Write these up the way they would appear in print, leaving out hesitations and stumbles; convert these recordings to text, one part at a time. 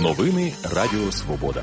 Новини Радіо Свобода.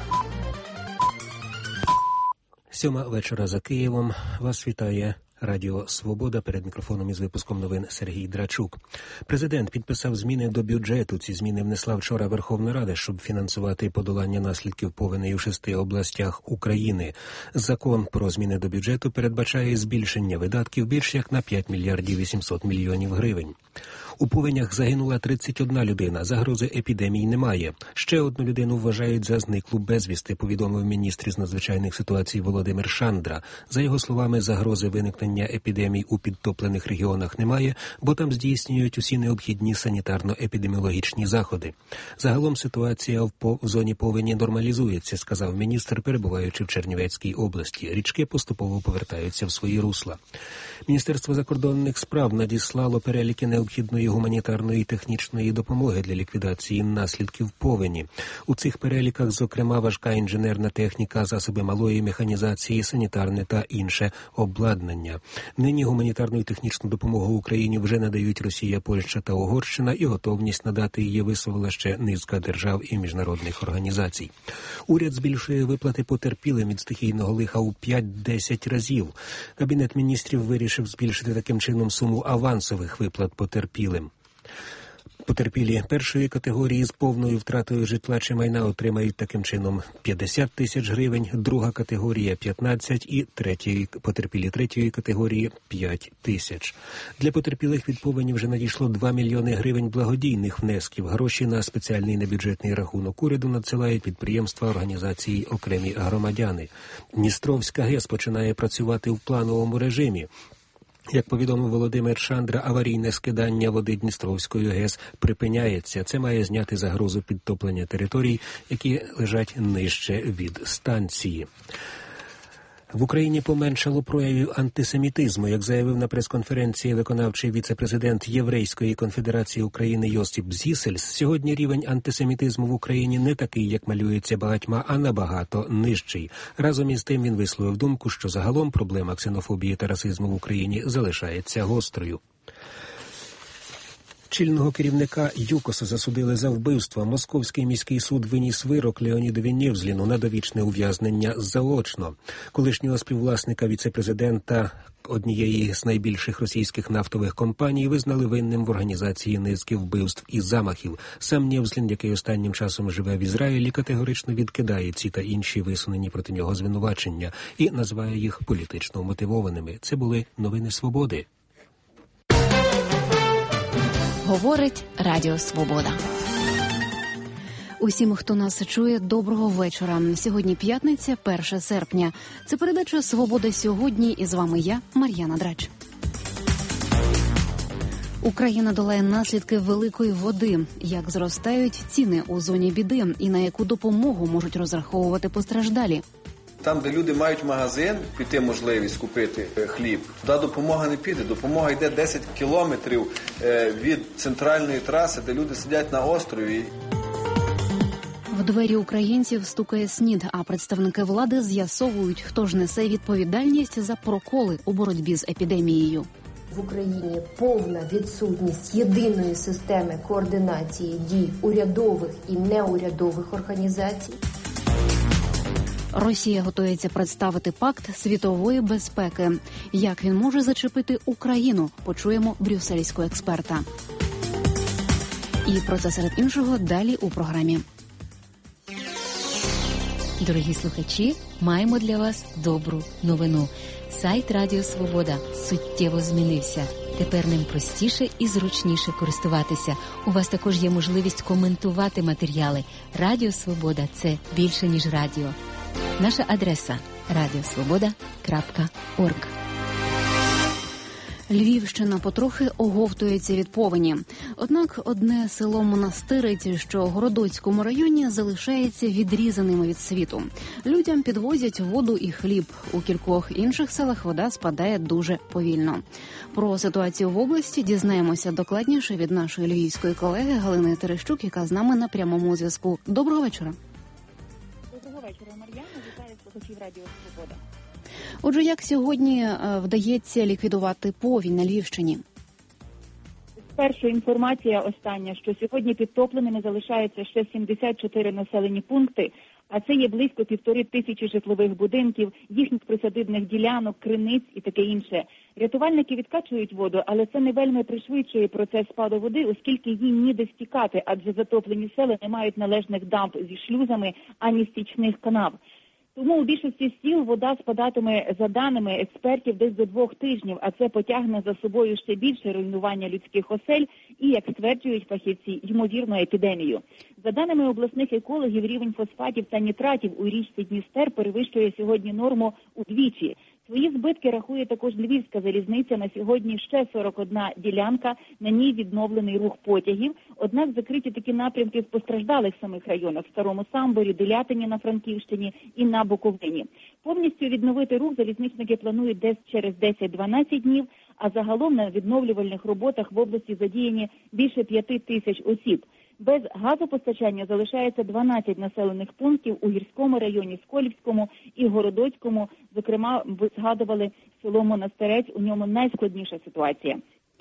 7:00 вечора за Києвом. Вас вітає Радіо Свобода. Перед мікрофоном із випуском новин Сергій Драчук. Президент підписав зміни до бюджету. Ці зміни внесла вчора Верховна Рада, щоб фінансувати подолання наслідків повеней у 6 областях України. Закон про зміни до бюджету передбачає збільшення видатків більш як на 5 мільярдів 800 мільйонів гривень. У повенях загинула 31 людина. Загрози епідемії немає. Ще одну людину вважають за зниклу безвісти, повідомив міністр з надзвичайних ситуацій Володимир Шандра. За його словами, загрози виникнення епідемій у підтоплених регіонах немає, бо там здійснюють усі необхідні санітарно-епідеміологічні заходи. Загалом ситуація в зоні повені нормалізується, сказав міністр, перебуваючи в Чернівецькій області. Річки поступово повертаються в свої русла. Міністерство закордонних справ надіслало переліки необхідної гуманітарної і технічної допомоги для ліквідації наслідків повені. У цих переліках, зокрема, важка інженерна техніка, засоби малої механізації, санітарне та інше обладнання. Нині гуманітарну і технічну допомогу Україні вже надають Росія, Польща та Угорщина, і готовність надати її висловила ще низка держав і міжнародних організацій. Уряд збільшує виплати потерпілим від стихійного лиха у 5-10 разів. Кабінет міністрів вирішив збільшити таким чином суму авансових виплат потерпілим. Потерпілі першої категорії з повною втратою житла чи майна отримають таким чином 50 тисяч гривень, друга категорія – 15 і потерпілі третьої категорії – 5 тисяч. Для потерпілих від повені вже надійшло 2 мільйони гривень благодійних внесків. Гроші на спеціальний небюджетний рахунок уряду надсилають підприємства, організації, окремі громадяни. Дністровська ГЕС починає працювати в плановому режимі. Як повідомив Володимир Шандра, аварійне скидання води Дністровської ГЕС припиняється. Це має зняти загрозу підтоплення територій, які лежать нижче від станції. В Україні поменшало проявів антисемітизму. Як заявив на прес-конференції виконавчий віце-президент Єврейської конфедерації України Йосип Зісельс, сьогодні рівень антисемітизму в Україні не такий, як малюється багатьма, а набагато нижчий. Разом із тим він висловив думку, що загалом проблема ксенофобії та расизму в Україні залишається гострою. Чільного керівника ЮКОСа засудили за вбивство. Московський міський суд виніс вирок Леонідові Невзліну на довічне ув'язнення заочно. Колишнього співвласника віце-президента однієї з найбільших російських нафтових компаній визнали винним в організації низки вбивств і замахів. Сам Невзлін, який останнім часом живе в Ізраїлі, категорично відкидає ці та інші висунені проти нього звинувачення і називає їх політично мотивованими. Це були новини Свободи. Говорить Радіо Свобода. Усім, хто нас чує, доброго вечора. Сьогодні п'ятниця, 1 серпня. Це передача «Свобода сьогодні» і з вами я, Мар'яна Драч. Україна долає наслідки великої води. Як зростають ціни у зоні біди і на яку допомогу можуть розраховувати постраждалі. Там, де люди мають магазин, піти можливість купити хліб, туди допомога не піде. Допомога йде 10 кілометрів від центральної траси, де люди сидять на острові. В двері українців стукає СНІД, а представники влади з'ясовують, хто ж несе відповідальність за проколи у боротьбі з епідемією. В Україні повна відсутність єдиної системи координації дій урядових і неурядових організацій. Росія готується представити пакт світової безпеки. Як він може зачепити Україну, почуємо брюссельського експерта. І про це серед іншого далі у програмі. Дорогі слухачі, маємо для вас добру новину. Сайт Радіо Свобода суттєво змінився. Тепер ним простіше і зручніше користуватися. У вас також є можливість коментувати матеріали. Радіо Свобода – це більше, ніж радіо. Наша адреса – radiosvoboda.org. Львівщина потрохи оговтується від повені. Однак одне село Монастириці, що у Городоцькому районі, залишається відрізаним від світу. Людям підвозять воду і хліб. У кількох інших селах вода спадає дуже повільно. Про ситуацію в області дізнаємося докладніше від нашої львівської колеги Галини Терещук, яка з нами на прямому зв'язку. Доброго вечора. Доброго вечора, Мар'яна. Вітаю слухачів Радіо Свобода. Отже, як сьогодні вдається ліквідувати повінь на Львівщині? Перша інформація остання, що сьогодні підтопленими залишаються ще 74 населені пункти, а це є близько 1500 житлових будинків, їхніх присадибних ділянок, криниць і таке інше. Рятувальники відкачують воду, але це не вельми пришвидшує процес спаду води, оскільки їй ніде стікати, адже затоплені села не мають належних дамб зі шлюзами, ані стічних канав. Тому у більшості сіл вода спадатиме, за даними експертів, десь до 2 тижнів, а це потягне за собою ще більше руйнування людських осель і, як стверджують фахівці, ймовірну епідемію. За даними обласних екологів, рівень фосфатів та нітратів у річці Дністер перевищує сьогодні норму удвічі. Свої збитки рахує також Львівська залізниця. На сьогодні ще 41 ділянка, на ній відновлений рух потягів. Однак закриті такі напрямки в постраждалих самих районах – Старому Самборі, Делятині на Франківщині і на Буковині. Повністю відновити рух залізничники планують десь через 10-12 днів, а загалом на відновлювальних роботах в області задіяні більше 5000 осіб. Без газопостачання залишається 12 населених пунктів у Гірському районі, Сколівському і Городоцькому. Зокрема, ви згадували село Монастирець, у ньому найскладніша ситуація.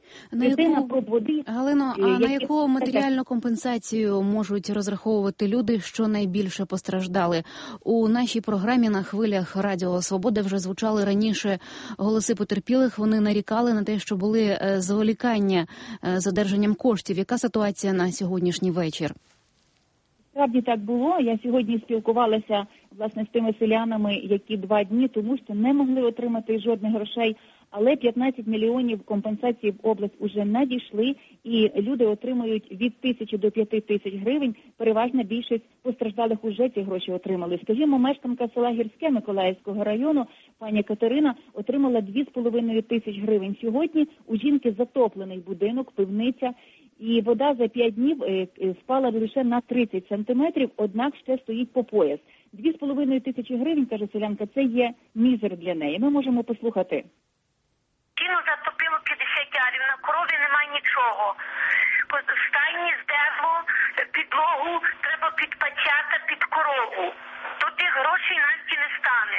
Галино, а на яку матеріальну компенсацію можуть розраховувати люди, що найбільше постраждали? У нашій програмі на хвилях Радіо Свобода вже звучали раніше голоси потерпілих. Вони нарікали на те, що були зволікання з одержанням коштів. Яка ситуація на сьогоднішній вечір? Справді так було. Я сьогодні спілкувалася, власне, з тими селянами, які 2 дні тому що не могли отримати жодних грошей, але 15 мільйонів компенсацій в область уже надійшли, і люди отримують від 1000 до 5000 гривень. Переважна більшість постраждалих уже ці гроші отримали. Скажімо, мешканка села Гірське Миколаївського району, пані Катерина, отримала 2500 гривень. Сьогодні у жінки затоплений будинок, пивниця, і вода за 5 днів спала лише на 30 сантиметрів, однак ще стоїть по пояс. 2500 гривень, каже селянка, це є мізер для неї. Ми можемо послухати. Кіно затопило 50 ярів, на корові немає нічого. В стайні здерло, підлогу треба під пацята, під корову. То тих грошей навіть не стане.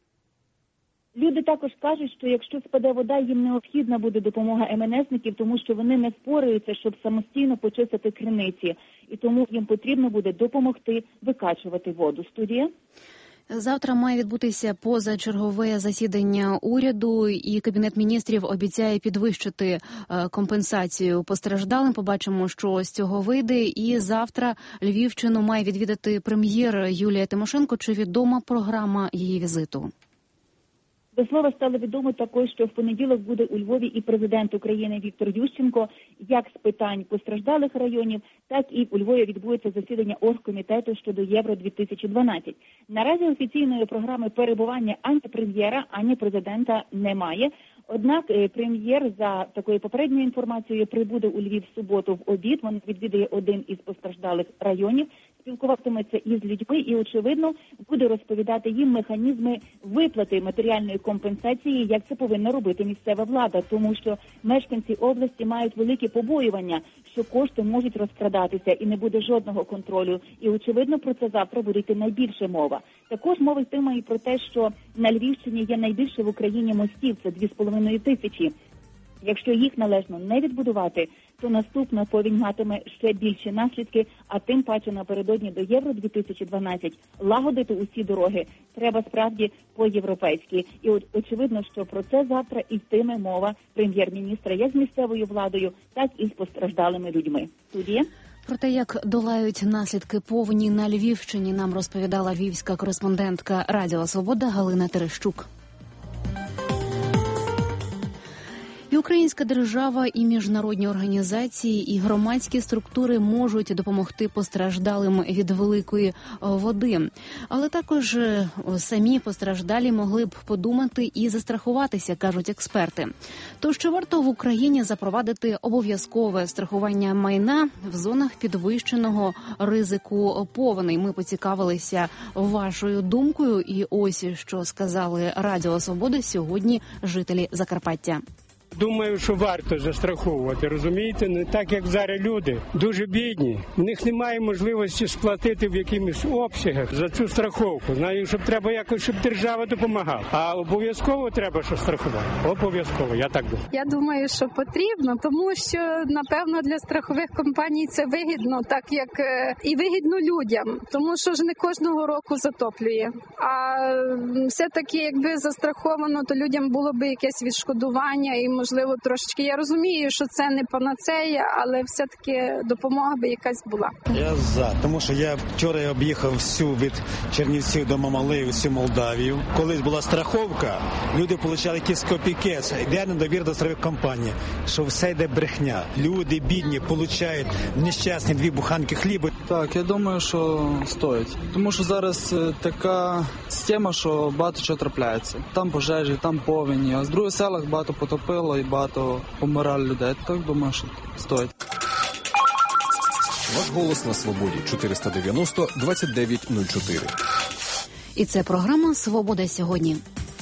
Люди також кажуть, що якщо спаде вода, їм необхідна буде допомога МНСників, тому що вони не впораються, щоб самостійно почистити криниці. І тому їм потрібно буде допомогти викачувати воду. Студія? Завтра має відбутися позачергове засідання уряду, і Кабінет міністрів обіцяє підвищити компенсацію постраждалим. Побачимо, що з цього вийде. І завтра Львівщину має відвідати прем'єр Юлія Тимошенко. Чи відома програма її візиту? До слова, стало відомо також, що в понеділок буде у Львові і президент України Віктор Ющенко, як з питань постраждалих районів, так і у Львові відбудеться засідання оргкомітету щодо Євро-2012. Наразі офіційної програми перебування ані прем'єра, ані президента немає. Однак прем'єр, за такою попередньою інформацією, прибуде у Львів в суботу в обід. Він відвідає один із постраждалих районів, спілкуватиметься із людьми і, очевидно, буде розповідати їм механізми виплати матеріальної компенсації, як це повинна робити місцева влада, тому що мешканці області мають великі побоювання, що кошти можуть розкрадатися і не буде жодного контролю. І, очевидно, про це завтра буде йти найбільше мова. Також мова йтиме і про те, що на Львівщині є найбільше в Україні мостів, це 2500. Якщо їх належно не відбудувати, то наступна повінь матиме ще більші наслідки, а тим паче напередодні до Євро-2012 лагодити усі дороги треба справді по-європейськи. І очевидно, що про це завтра і йтиме мова прем'єр-міністра як з місцевою владою, так і з постраждалими людьми. Студія? Про те, як долають наслідки повені на Львівщині, нам розповідала львівська кореспондентка Радіо Свобода Галина Терещук. І українська держава, і міжнародні організації, і громадські структури можуть допомогти постраждалим від великої води. Але також самі постраждалі могли б подумати і застрахуватися, кажуть експерти. Тож, чи варто в Україні запровадити обов'язкове страхування майна в зонах підвищеного ризику повеней? Ми поцікавилися вашою думкою, і ось що сказали Радіо Свобода сьогодні жителі Закарпаття. Думаю, що варто застраховувати, розумієте? Не так, як зараз люди дуже бідні. У них немає можливості сплатити в якимось обсягах за цю страховку. Знаю, щоб треба якось, щоб держава допомагала. А обов'язково треба, що страхувати. Обов'язково, я так думаю. Я думаю, що потрібно, тому що, напевно, для страхових компаній це вигідно, так як і вигідно людям, тому що ж не кожного року затоплює. А все-таки, якби застраховано, то людям було б якесь відшкодування і, можливо, трошечки. Я розумію, що це не панацея, але все-таки допомога би якась була. Я за, тому що я вчора об'їхав всю від Чернівців до Мамалеї, всю Молдавію. Колись була страховка, люди отримали якісь копійки. Йде недовір до страхових компаній, що все йде брехня. Люди бідні отримують нещасні 2 буханки хліба. Так, я думаю, що стоїть. Тому що зараз така система, що багато чого трапляється. Там пожежі, там повені, а в других селах багато потопило і багато помирали людей. Так думаю, що стоїть. Ваш голос на свободі. 490-2904. І це програма «Свобода сьогодні».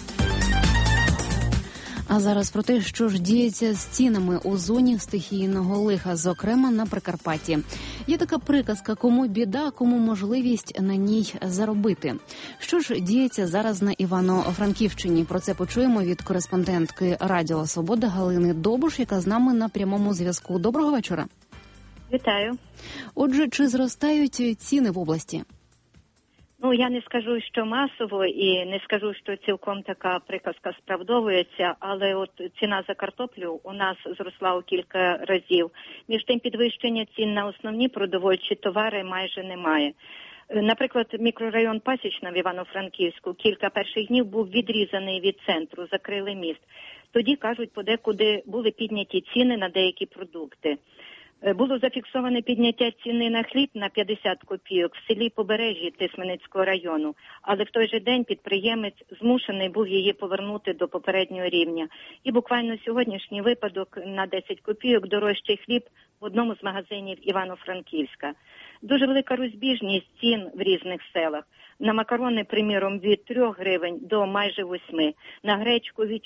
А зараз про те, що ж діється з цінами у зоні стихійного лиха, зокрема на Прикарпатті. Є така приказка: кому біда, кому можливість на ній заробити. Що ж діється зараз на Івано-Франківщині? Про це почуємо від кореспондентки Радіо Свобода Галини Добуш, яка з нами на прямому зв'язку. Доброго вечора. Вітаю. Отже, чи зростають ціни в області? Ну, я не скажу, що масово, і не скажу, що цілком така приказка справдовується, але от ціна за картоплю у нас зросла у кілька разів. Між тим, підвищення цін на основні продовольчі товари майже немає. Наприклад, мікрорайон Пасічна в Івано-Франківську кілька перших днів був відрізаний від центру, закрили міст. Тоді, кажуть, подекуди були підняті ціни на деякі продукти. Було зафіксоване підняття ціни на хліб на 50 копійок в селі Побережжі Тисменицького району, але в той же день підприємець змушений був її повернути до попереднього рівня. І буквально сьогоднішній випадок: на 10 копійок дорожчий хліб в одному з магазинів Івано-Франківська. Дуже велика розбіжність цін в різних селах. На макарони, приміром, від 3 гривень до майже 8, на гречку від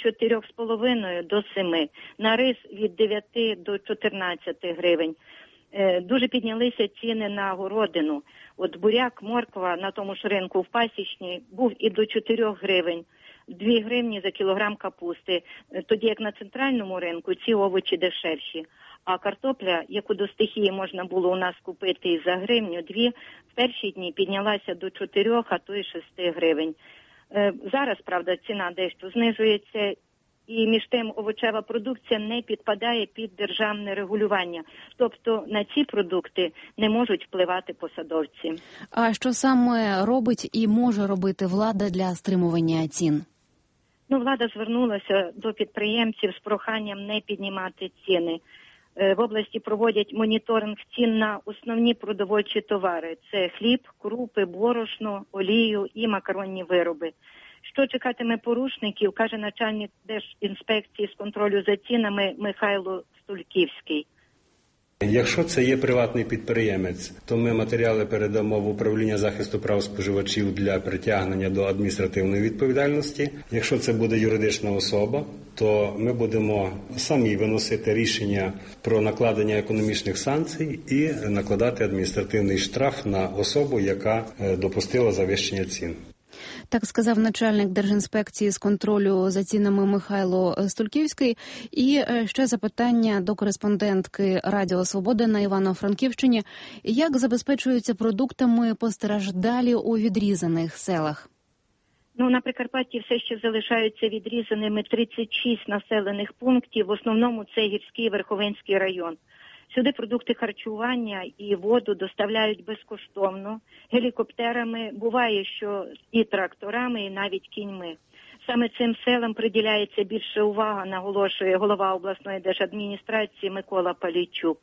4,5 до 7, на рис від 9 до 14 гривень. Дуже піднялися ціни на городину. От буряк, морква на тому ж ринку в Пасічній був і до 4 гривень. 2 гривні за кілограм капусти, тоді як на центральному ринку ці овочі дешевші. А картопля, яку до стихії можна було у нас купити і за гривню, 2, в перші дні піднялася до 4, а то й 6 гривень. Зараз, правда, ціна дещо знижується, і між тим овочева продукція не підпадає під державне регулювання. Тобто на ці продукти не можуть впливати посадовці. А що саме робить і може робити влада для стримування цін? Ну, влада звернулася до підприємців з проханням не піднімати ціни. В області проводять моніторинг цін на основні продовольчі товари. Це хліб, крупи, борошно, олію і макаронні вироби. Що чекатиме порушників, каже начальник Держінспекції з контролю за цінами Михайло Стульківський. Якщо це є приватний підприємець, то ми матеріали передамо в управління захисту прав споживачів для притягнення до адміністративної відповідальності. Якщо це буде юридична особа, то ми будемо самі виносити рішення про накладення економічних санкцій і накладати адміністративний штраф на особу, яка допустила завищення цін. Так сказав начальник Держінспекції з контролю за цінами Михайло Стульківський. І ще запитання до кореспондентки Радіо Свобода на Івано-Франківщині. Як забезпечуються продуктами постраждалі у відрізаних селах? Ну, на Прикарпатті все ще залишаються відрізаними 36 населених пунктів. В основному це Гірський, Верховинський район. Сюди продукти харчування і воду доставляють безкоштовно, гелікоптерами, буває, що і тракторами, і навіть кіньми. Саме цим селам приділяється більше уваги, наголошує голова обласної держадміністрації Микола Палійчук.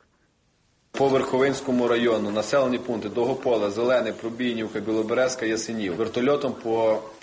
По Верховинському району населені пункти Довгополе, Зелене, Пробійнівка, Білоберезка, Ясенів. Вертольотом по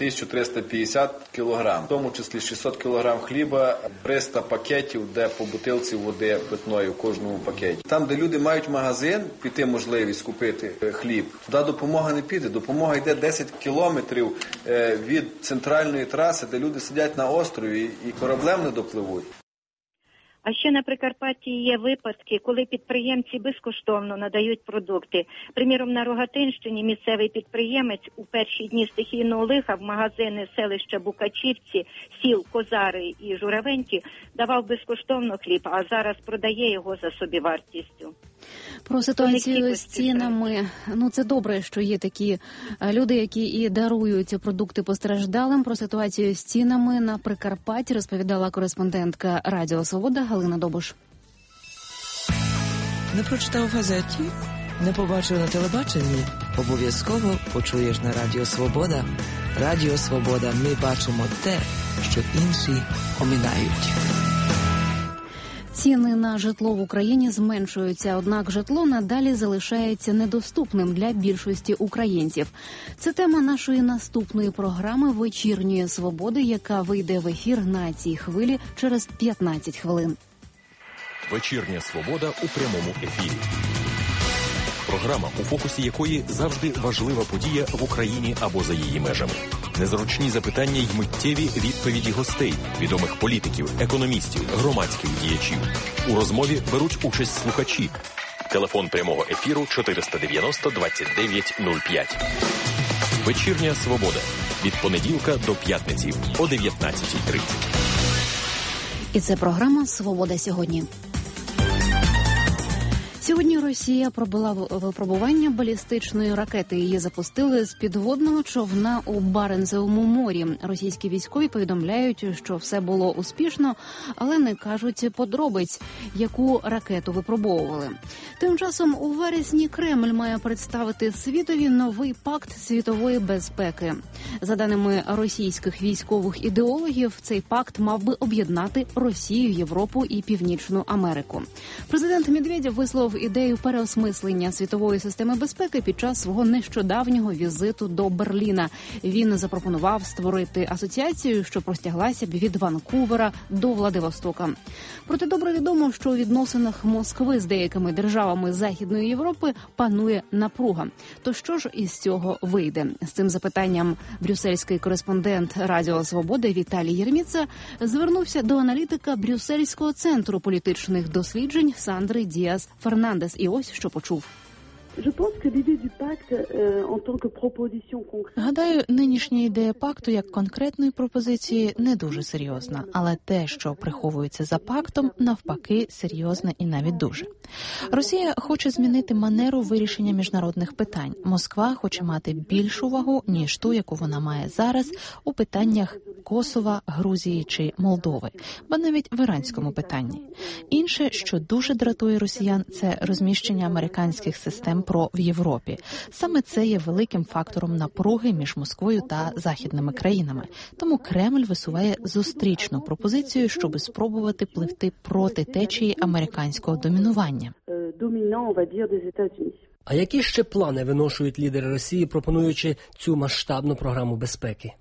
1350 кг, в тому числі 600 кг хліба, 300 пакетів, де по бутилці води питної в кожному пакеті. Там, де люди мають магазин, піти можливість купити хліб, туди допомога не піде. Допомога йде 10 кілометрів від центральної траси, де люди сидять на острові і кораблем не допливуть. А ще на Прикарпатті є випадки, коли підприємці безкоштовно надають продукти. Приміром, на Рогатинщині місцевий підприємець у перші дні стихійного лиха в магазини селища Букачівці, сіл Козари і Журавеньки давав безкоштовно хліб, а зараз продає його за собівартістю. Про ситуацію з цінами. Це добре, що є такі люди, які і дарують продукти постраждалим. Про ситуацію з цінами на Прикарпатті розповідала кореспондентка Радіо Свобода Галина Добуш. Не прочитав в газеті? Не побачив на телебаченні? Обов'язково почуєш на Радіо Свобода. Радіо Свобода. Ми бачимо те, що інші оминають. Ціни на житло в Україні зменшуються, однак житло надалі залишається недоступним для більшості українців. Це тема нашої наступної програми «Вечірньої свободи», яка вийде в ефір на цій хвилі через 15 хвилин. Вечірня свобода у прямому ефірі. Програма, у фокусі якої завжди важлива подія в Україні або за її межами. Незручні запитання й миттєві відповіді гостей, відомих політиків, економістів, громадських діячів. У розмові беруть участь слухачі. Телефон прямого ефіру 490 29 05. Вечірня свобода. Від понеділка до п'ятниці о 19:30. І це програма «Свобода сьогодні». Сьогодні Росія пробила випробування балістичної ракети. Її запустили з підводного човна у Баренцевому морі. Російські військові повідомляють, що все було успішно, але не кажуть подробиць, яку ракету випробовували. Тим часом у вересні Кремль має представити світові новий пакт світової безпеки. За даними російських військових ідеологів, цей пакт мав би об'єднати Росію, Європу і Північну Америку. Президент Медведєв висловив ідею переосмислення світової системи безпеки під час свого нещодавнього візиту до Берліна. Він запропонував створити асоціацію, що простяглася б від Ванкувера до Владивостока. Проте добре відомо, що у відносинах Москви з деякими державами Західної Європи панує напруга. То що ж із цього вийде? З цим запитанням брюссельський кореспондент Радіо Свобода Віталій Єрміца звернувся до аналітика Брюссельського центру політичних досліджень Сандри Діас Фернандес. І ось що почув. Гадаю, нинішня ідея пакту як конкретної пропозиції не дуже серйозна, але те, що приховується за пактом, навпаки, серйозне і навіть дуже. Росія хоче змінити манеру вирішення міжнародних питань. Москва хоче мати більшу вагу, ніж ту, яку вона має зараз у питаннях Косова, Грузії чи Молдови, ба навіть в іранському питанні. Інше, що дуже дратує росіян, це розміщення американських систем ПРО в Європі. Саме це є великим фактором напруги між Москвою та західними країнами. Тому Кремль висуває зустрічну пропозицію, щоб спробувати пливти проти течії американського домінування. А які ще плани виношують лідери Росії, пропонуючи цю масштабну програму безпеки?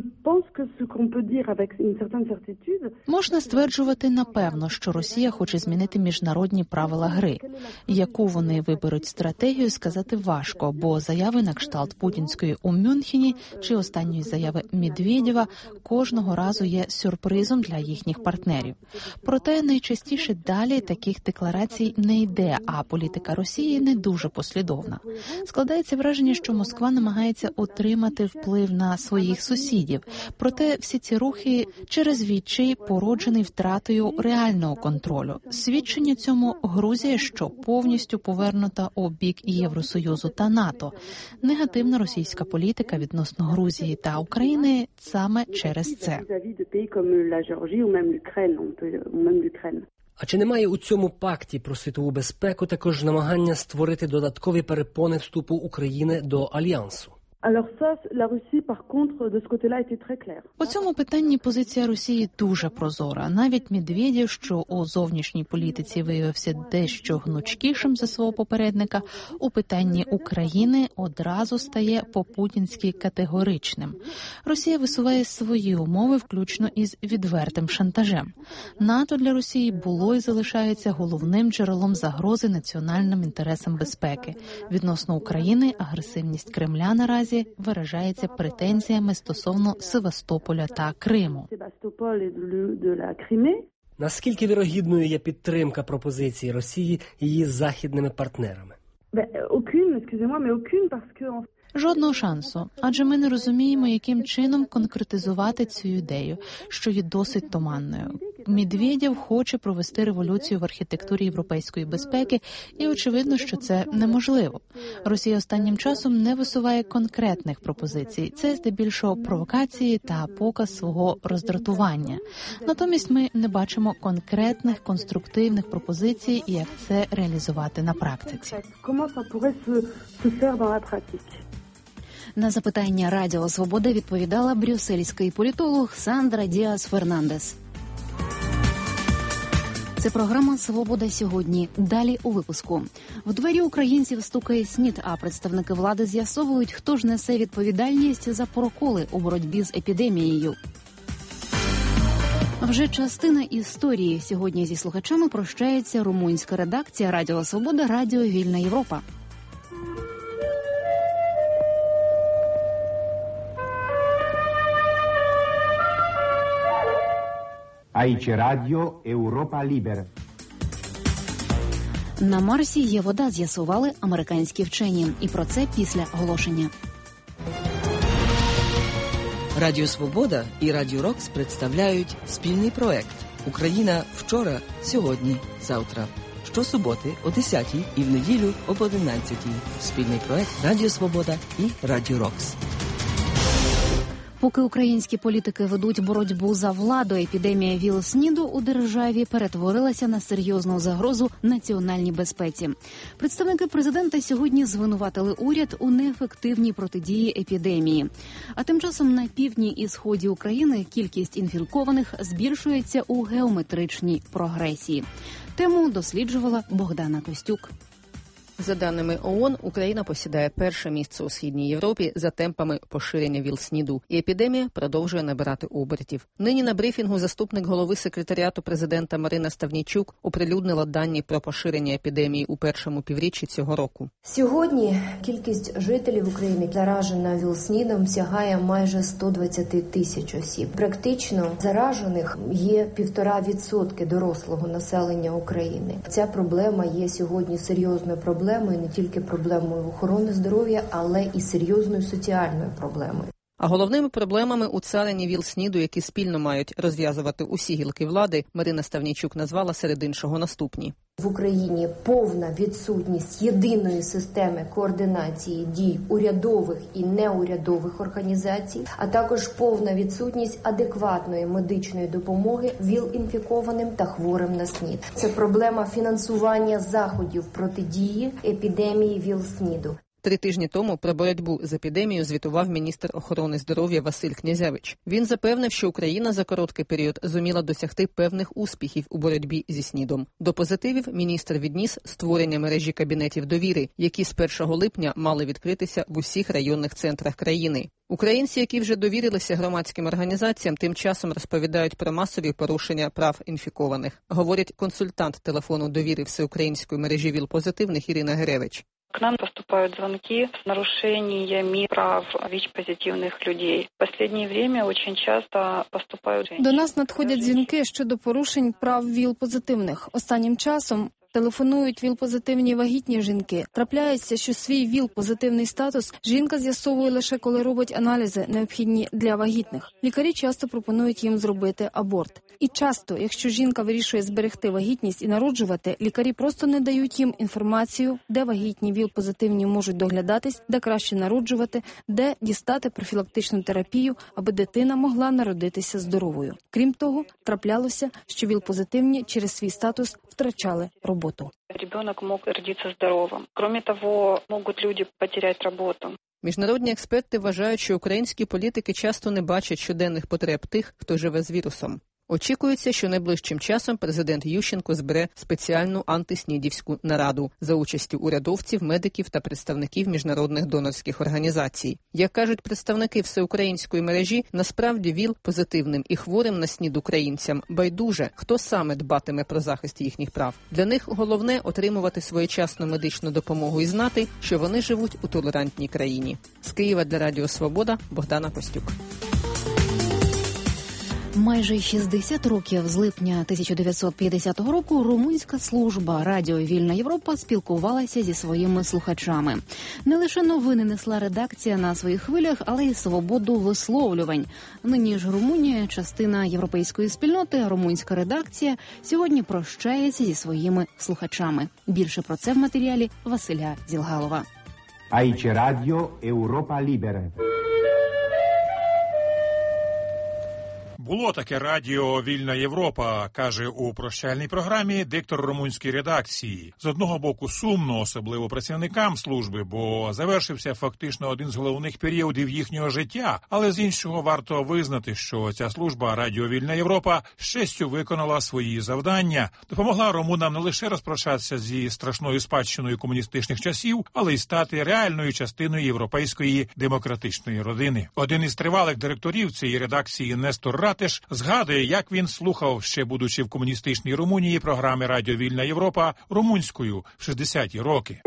Можна стверджувати напевно, що Росія хоче змінити міжнародні правила гри. Яку вони виберуть стратегію, сказати важко, бо заяви на кшталт путінської у Мюнхені чи останньої заяви Медведєва кожного разу є сюрпризом для їхніх партнерів. Проте найчастіше далі таких декларацій не йде, а політика Росії не дуже послідовна. Складається враження, що Москва намагається отримати вплив на своїх сусідів. Проте всі ці рухи через відчай, породжений втратою реального контролю. Свідчення цьому Грузія, що повністю повернута у бік Євросоюзу та НАТО. Негативна російська політика відносно Грузії та України саме через це. А чи немає у цьому пакті про світову безпеку також намагання створити додаткові перепони вступу України до Альянсу? У цьому питанні позиція Росії дуже прозора. Навіть Медведєв, що у зовнішній політиці виявився дещо гнучкішим за свого попередника, у питанні України одразу стає по-путінськи категоричним. Росія висуває свої умови, включно із відвертим шантажем. НАТО для Росії було і залишається головним джерелом загрози національним інтересам безпеки. Відносно України агресивність Кремля наразі виражається претензіями стосовно Севастополя та Криму. Наскільки вірогідною є підтримка пропозиції Росії її західними партнерами? Жодного шансу, адже ми не розуміємо, яким чином конкретизувати цю ідею, що є досить туманною. Медведєв хоче провести революцію в архітектурі європейської безпеки, і очевидно, що це неможливо. Росія останнім часом не висуває конкретних пропозицій. Це здебільшого провокації та показ свого роздратування. Натомість ми не бачимо конкретних конструктивних пропозицій, як це реалізувати на практиці. На запитання Радіо Свобода відповідала брюссельський політолог Сандра Діас Фернандес. Це програма «Свобода сьогодні». Далі у випуску. В двері українців стукає СНІД, а представники влади з'ясовують, хто ж несе відповідальність за проколи у боротьбі з епідемією. Вже частина історії. Сьогодні зі слухачами прощається румунська редакція Радіо Свобода, Радіо Вільна Європа. Aici Radio Europa Liber. На Марсі є вода, з'ясували американські вчені. І про це після оголошення. Радіо Свобода і Радіо Рокс представляють спільний проект «Україна вчора, сьогодні, завтра». Щосуботи о 10-й і в неділю об 11-й. Спільний проект Радіо Свобода і Радіо Рокс. Поки українські політики ведуть боротьбу за владу, епідемія ВІЛ-СНІДу у державі перетворилася на серйозну загрозу національній безпеці. Представники президента сьогодні звинуватили уряд у неефективній протидії епідемії. А тим часом на півдні і сході України кількість інфікованих збільшується у геометричній прогресії. Тему досліджувала Богдана Костюк. За даними ООН, Україна посідає перше місце у Східній Європі за темпами поширення ВІЛ-СНІДу. І епідемія продовжує набирати обертів. Нині на брифінгу заступник голови секретаріату президента Марина Ставнійчук оприлюднила дані про поширення епідемії у першому півріччі цього року. Сьогодні кількість жителів України, заражена ВІЛ-СНІДом, сягає майже 120 тисяч осіб. Практично заражених є 1,5% дорослого населення України. Ця проблема є сьогодні серйозною проблемою, не тільки проблемою охорони здоров'я, але і серйозною соціальною проблемою. А головними проблемами у царині ВІЛ-СНІДу, які спільно мають розв'язувати усі гілки влади, Марина Ставнійчук назвала серед іншого наступні. В Україні повна відсутність єдиної системи координації дій урядових і неурядових організацій, а також повна відсутність адекватної медичної допомоги ВІЛ-інфікованим та хворим на СНІД. Це проблема фінансування заходів протидії епідемії ВІЛ-СНІДу. 3 тижні тому про боротьбу з епідемією звітував міністр охорони здоров'я Василь Князевич. Він запевнив, що Україна за короткий період зуміла досягти певних успіхів у боротьбі зі СНІДом. До позитивів міністр відніс створення мережі кабінетів довіри, які з 1 липня мали відкритися в усіх районних центрах країни. Українці, які вже довірилися громадським організаціям, тим часом розповідають про масові порушення прав інфікованих. Говорить консультант телефону довіри всеукраїнської мережі ВІЛ-позитивних Ірина Геревич. К нам поступают звонки с нарушениями прав ВИЧ-позитивных людей. В последнее время очень часто поступают женщины. До нас надходять дзвінки щодо порушень прав ВІЛ-позитивних. Останнім часом телефонують ВІЛ-позитивні вагітні жінки. Трапляється, що свій ВІЛ-позитивний статус жінка з'ясовує лише коли робить аналізи, необхідні для вагітних. Лікарі часто пропонують їм зробити аборт. І часто, якщо жінка вирішує зберегти вагітність і народжувати, лікарі просто не дають їм інформацію, де вагітні ВІЛ-позитивні можуть доглядатись, де краще народжувати, де дістати профілактичну терапію, аби дитина могла народитися здоровою. Крім того, траплялося, що ВІЛ-позитивні через свій статус втрачали роботу. Ребенок мог родиться здоровым. Кроме того, можуть люди потерять роботу. Міжнародні експерти вважають, що українські політики часто не бачать щоденних потреб тих, хто живе з вірусом. Очікується, що найближчим часом президент Ющенко збере спеціальну антиснідівську нараду за участю урядовців, медиків та представників міжнародних донорських організацій. Як кажуть представники всеукраїнської мережі, насправді ВІЛ-позитивним і хворим на СНІД українцям байдуже, хто саме дбатиме про захист їхніх прав. Для них головне – отримувати своєчасну медичну допомогу і знати, що вони живуть у толерантній країні. З Києва для Радіо Свобода Богдана Костюк. Майже 60 років з липня 1950 року румунська служба «Радіо Вільна Європа» спілкувалася зі своїми слухачами. Не лише новини несла редакція на своїх хвилях, але й свободу висловлювань. Нині ж Румунія – частина європейської спільноти, а румунська редакція сьогодні прощається зі своїми слухачами. Більше про це в матеріалі Василя Зілгалова. Aici Radio Europa Libera. Було таке радіо «Вільна Європа», каже у прощальній програмі диктор румунської редакції. З одного боку сумно, особливо працівникам служби, бо завершився фактично один з головних періодів їхнього життя, але з іншого варто визнати, що ця служба «Радіо Вільна Європа» з честю виконала свої завдання, допомогла румунам не лише розпрощатися зі страшною спадщиною комуністичних часів, але й стати реальною частиною європейської демократичної родини. Один із тривалих директорів цієї редакції Нестор Ратеш згадує, як він слухав, ще будучи в комуністичній Румунії, програми «Радіо Вільна Європа» румунською в 60-ті роки.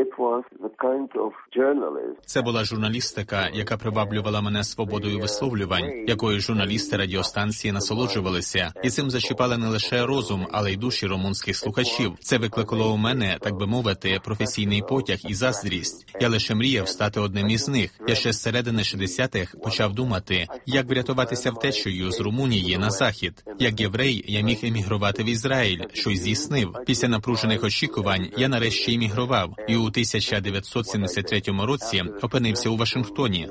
Це була журналістика, яка приваблювала мене свободою висловлювань, якою журналісти радіостанції насолоджувалися. І цим зачіпали не лише розум, але й душі румунських слухачів. Це викликало у мене, так би мовити, професійний потяг і заздрість. Я лише мріяв стати одним із них. Я ще з середини 60-х почав думати, як врятуватися втечею з Румунії на захід. Як єврей, я міг емігрувати в Ізраїль, що й здійснив. Після напружених очікувань я нарешті емігрував. І у 1973 році опинився у Вашингтоні.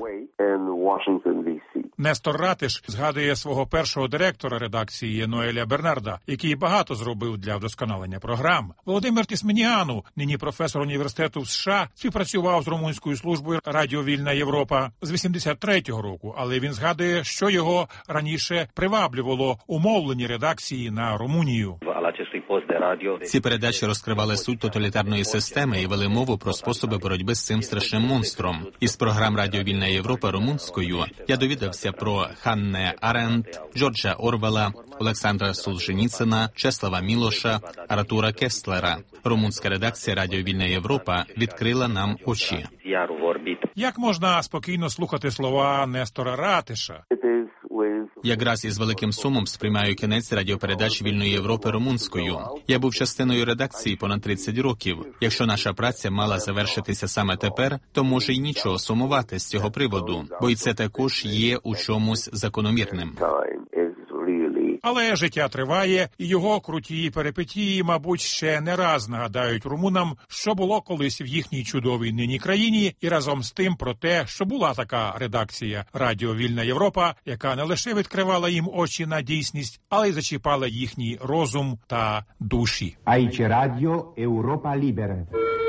Нестор Ратеш згадує свого першого директора редакції Ноеля Бернарда, який багато зробив для вдосконалення програм. Володимир Тісменіану, нині професор університету в США, співпрацював з румунською службою «Радіо Вільна Європа» з 83-го року, але він згадує, що його раніше приваблювало у мовленні редакції на Румунію. Ці передачі розкривали суть тоталітарної системи і вели мову про способи боротьби з цим страшним монстром. Із програм «Радіо Вільна Європа» румунською я довідався про Ханне Аренд, Джорджа Орвела, Олександра Солженіцина, Чеслава Мілоша, Артура Кестлера. Румунська редакція «Радіо Вільна Європа» відкрила нам очі. Як можна спокійно слухати слова Нестора Ратеша? Якраз із великим сумом сприймаю кінець радіопередач «Вільної Європи» румунською. Я був частиною редакції понад 30 років. Якщо наша праця мала завершитися саме тепер, то може й нічого сумувати з цього приводу, бо й це також є у чомусь закономірним. Але життя триває, і його круті перипетії, мабуть, ще не раз нагадають румунам, що було колись в їхній чудовій нині країні, і разом з тим про те, що була така редакція «Радіо Вільна Європа», яка не лише відкривала їм очі на дійсність, але й зачіпала їхній розум та душі. Aici Radio Europa Libera.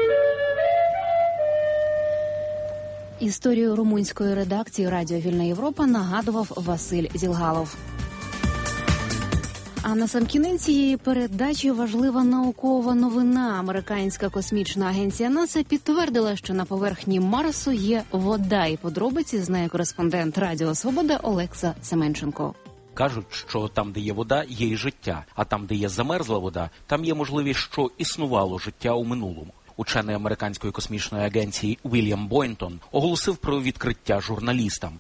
Історію румунської редакції «Радіо Вільна Європа» нагадував Василь Зілгалов. А на сам кінець цієї передачі важлива наукова новина. Американська космічна агенція НАСА підтвердила, що на поверхні Марсу є вода. І подробиці знає кореспондент Радіо Свобода Олекса Семенченко. Кажуть, що там, де є вода, є і життя. А там, де є замерзла вода, там є можливість, що існувало життя у минулому. Учений американської космічної агенції Вільям Бойнтон оголосив про відкриття журналістам.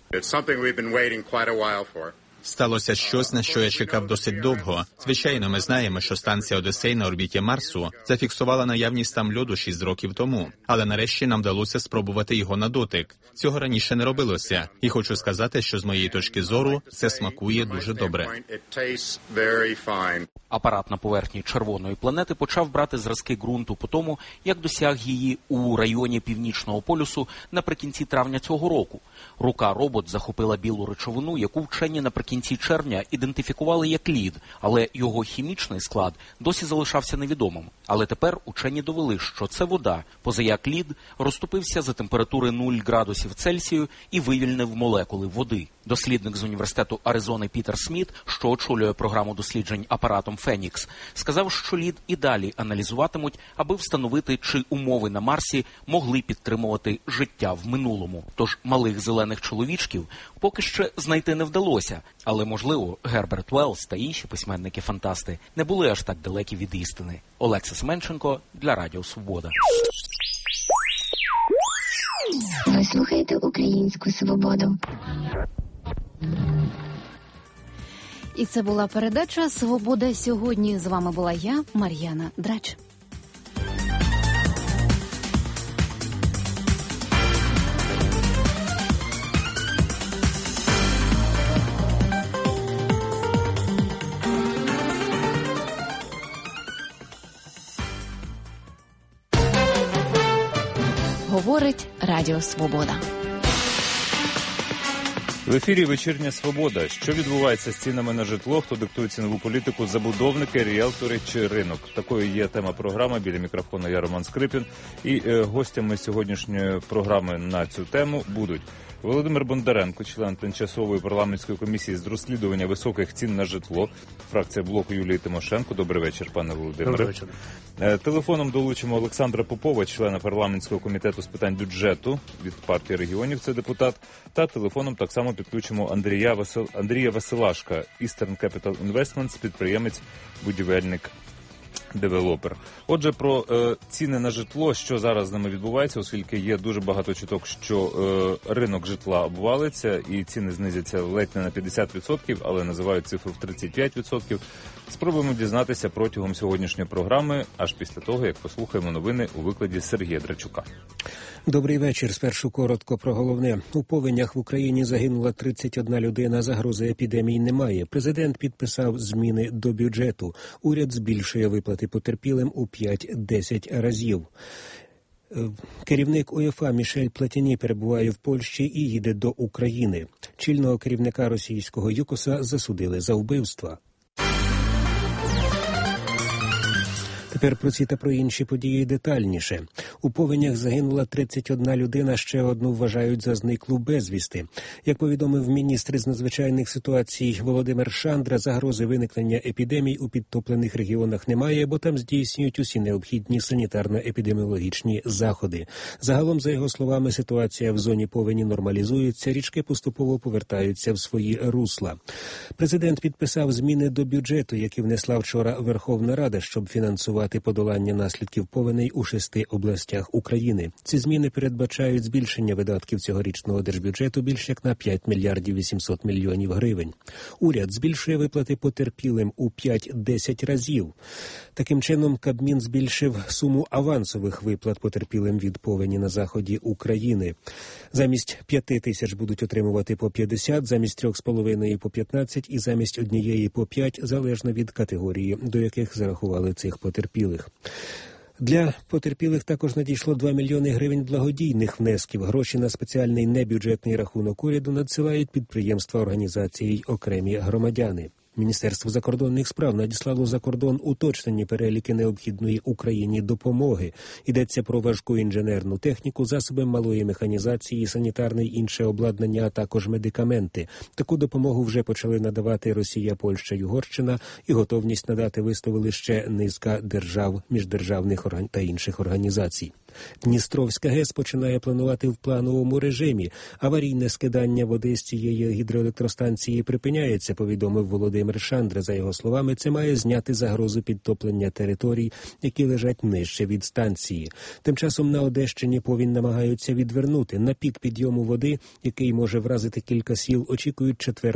Сталося щось, на що я чекав досить довго. Звичайно, ми знаємо, що станція «Одіссей» на орбіті Марсу зафіксувала наявність там льоду 6 років тому. Але нарешті нам вдалося спробувати його на дотик. Цього раніше не робилося. І хочу сказати, що з моєї точки зору це смакує дуже добре. Апарат на поверхні червоної планети почав брати зразки ґрунту по тому, як досяг її у районі Північного полюсу наприкінці травня цього року. Рука-робот захопила білу речовину, яку вчені наприкінці червня ідентифікували як лід, але його хімічний склад досі залишався невідомим. Але тепер учені довели, що це вода, позаяк лід розтопився за температури 0 градусів Цельсію і вивільнив молекули води. Дослідник з університету Аризони Пітер Сміт, що очолює програму досліджень апаратом «Фенікс», сказав, що лід і далі аналізуватимуть, аби встановити, чи умови на Марсі могли підтримувати життя в минулому. Тож малих зелених чоловічків поки ще знайти не вдалося. Але, можливо, Герберт Уеллс та інші письменники-фантасти не були аж так далекі від істини. Олекса Семенченко для Радіо Свобода. Ви слухаєте Українську Свободу. І це була передача «Свобода сьогодні». З вами була я, Мар'яна Драч. Говорить Радіо Свобода. В ефірі «Вечірня Свобода». Що відбувається з цінами на житло, хто диктує цінову політику, забудовники, ріелтори чи ринок? Такою є тема програми. Біля мікрофону я, Роман Скрипін. І гостями сьогоднішньої програми на цю тему будуть Володимир Бондаренко, член тимчасової парламентської комісії з розслідування високих цін на житло, фракція блоку Юлії Тимошенко. Добрий вечір, пане Володимире. Добрий вечір. Телефоном долучимо Олександра Попова, члена парламентського комітету з питань бюджету від партії регіонів, це депутат. Та телефоном так само підключимо Андрія Василашка, Eastern Capital Investments, підприємець, будівельник, девелопер. Отже, про ціни на житло, що зараз з ними відбувається, оскільки є дуже багато чуток, що ринок житла обвалиться і ціни знизяться ледь не на 50%, але називають цифру в 35%. Спробуємо дізнатися протягом сьогоднішньої програми, аж після того, як послухаємо новини у викладі Сергія Драчука. Добрий вечір. Спершу коротко про головне. У повенях в Україні загинула 31 людина, загрози епідемії немає. Президент підписав зміни до бюджету. Уряд збільшує виплати потерпілим у 5-10 разів. Керівник УЄФА Мішель Платіні перебуває в Польщі і їде до України. Чільного керівника російського ЮКОСа засудили за вбивства. Тепер про ці та про інші події детальніше. У повенях загинула 31 людина, ще одну вважають за зниклу безвісти. Як повідомив міністр з надзвичайних ситуацій Володимир Шандра, загрози виникнення епідемій у підтоплених регіонах немає, бо там здійснюють усі необхідні санітарно-епідеміологічні заходи. Загалом, за його словами, ситуація в зоні повені нормалізується, річки поступово повертаються в свої русла. Президент підписав зміни до бюджету, які внесла вчора Верховна Рада, щоб фінансувати подолання наслідків повеней у 6 областях України. Ці зміни передбачають збільшення видатків цьогорічного держбюджету більш як на 5 мільярдів 800 мільйонів гривень. Уряд збільшує виплати потерпілим у 5-10 разів. Таким чином, Кабмін збільшив суму авансових виплат потерпілим від повені на заході України. Замість 5 тисяч будуть отримувати по 50, замість 3,5 по 15 і замість 1 по 5, залежно від категорії, до яких зарахували цих потерпілих. Для потерпілих також надійшло 2 мільйони гривень благодійних внесків. Гроші на спеціальний небюджетний рахунок уряду надсилають підприємства, організації й окремі громадяни. Міністерство закордонних справ надіслало за кордон уточнені переліки необхідної Україні допомоги. Йдеться про важку інженерну техніку, засоби малої механізації, санітарне й інше обладнання, а також медикаменти. Таку допомогу вже почали надавати Росія, Польща й Угорщина, і готовність надати висловили ще низка держав, міждержавних та інших організацій. Дністровська ГЕС починає планувати в плановому режимі. Аварійне скидання води з цієї гідроелектростанції припиняється, повідомив Володимир Шандра. За його словами, це має зняти загрозу підтоплення територій, які лежать нижче від станції. Тим часом на Одещині повінь намагаються відвернути. На пік підйому води, який може вразити кілька сіл, очікують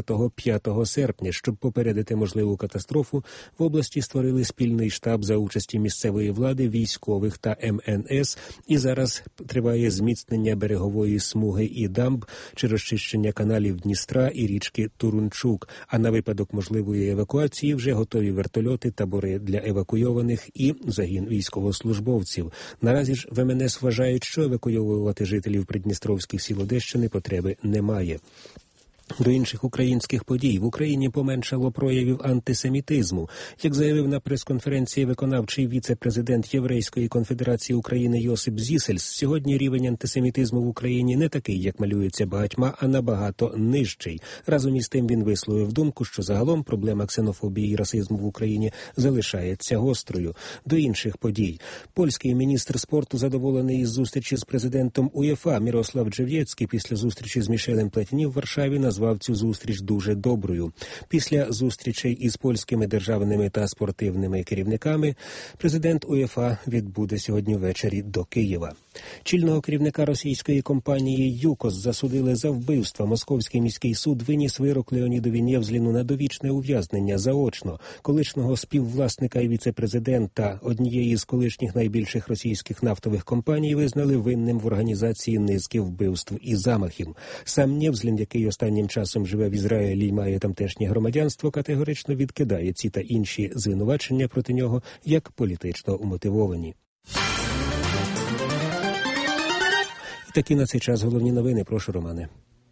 4-5 серпня. Щоб попередити можливу катастрофу, в області створили спільний штаб за участі місцевої влади, військових та МНС. І зараз триває зміцнення берегової смуги і дамб чи розчищення каналів Дністра і річки Турунчук. А на випадок можливої евакуації вже готові вертольоти, табори для евакуйованих і загін військовослужбовців. Наразі ж в МНС вважають, що евакуйовувати жителів придністровських сіл Одещини потреби немає. До інших українських подій. В Україні поменшало проявів антисемітизму. Як заявив на прес-конференції виконавчий віце-президент Єврейської конфедерації України Йосип Зісельс, сьогодні рівень антисемітизму в Україні не такий, як малюється багатьма, а набагато нижчий. Разом із тим він висловив думку, що загалом проблема ксенофобії і расизму в Україні залишається гострою. До інших подій. Польський міністр спорту задоволений із зустрічі з президентом УЄФА Мірослав Джев'єцький після зустрічі з Мішелем Платіні в Варшаві назвав цю зустріч дуже доброю. Після зустрічей із польськими державними та спортивними керівниками президент УЄФА відбуде сьогодні ввечері до Києва. Чільного керівника російської компанії «ЮКОС» засудили за вбивство. Московський міський суд виніс вирок Леонідові Нєвзліну на довічне ув'язнення заочно. Колишнього співвласника і віце-президента однієї з колишніх найбільших російських нафтових компаній визнали винним в організації низки вбивств і замахів. Сам Нєвзлін, який останнім часом живе в Ізраїлі і має тамтешнє громадянство, категорично відкидає ці та інші звинувачення проти нього як політично умотивовані. Такі на цей час головні новини. Прошу, Романе.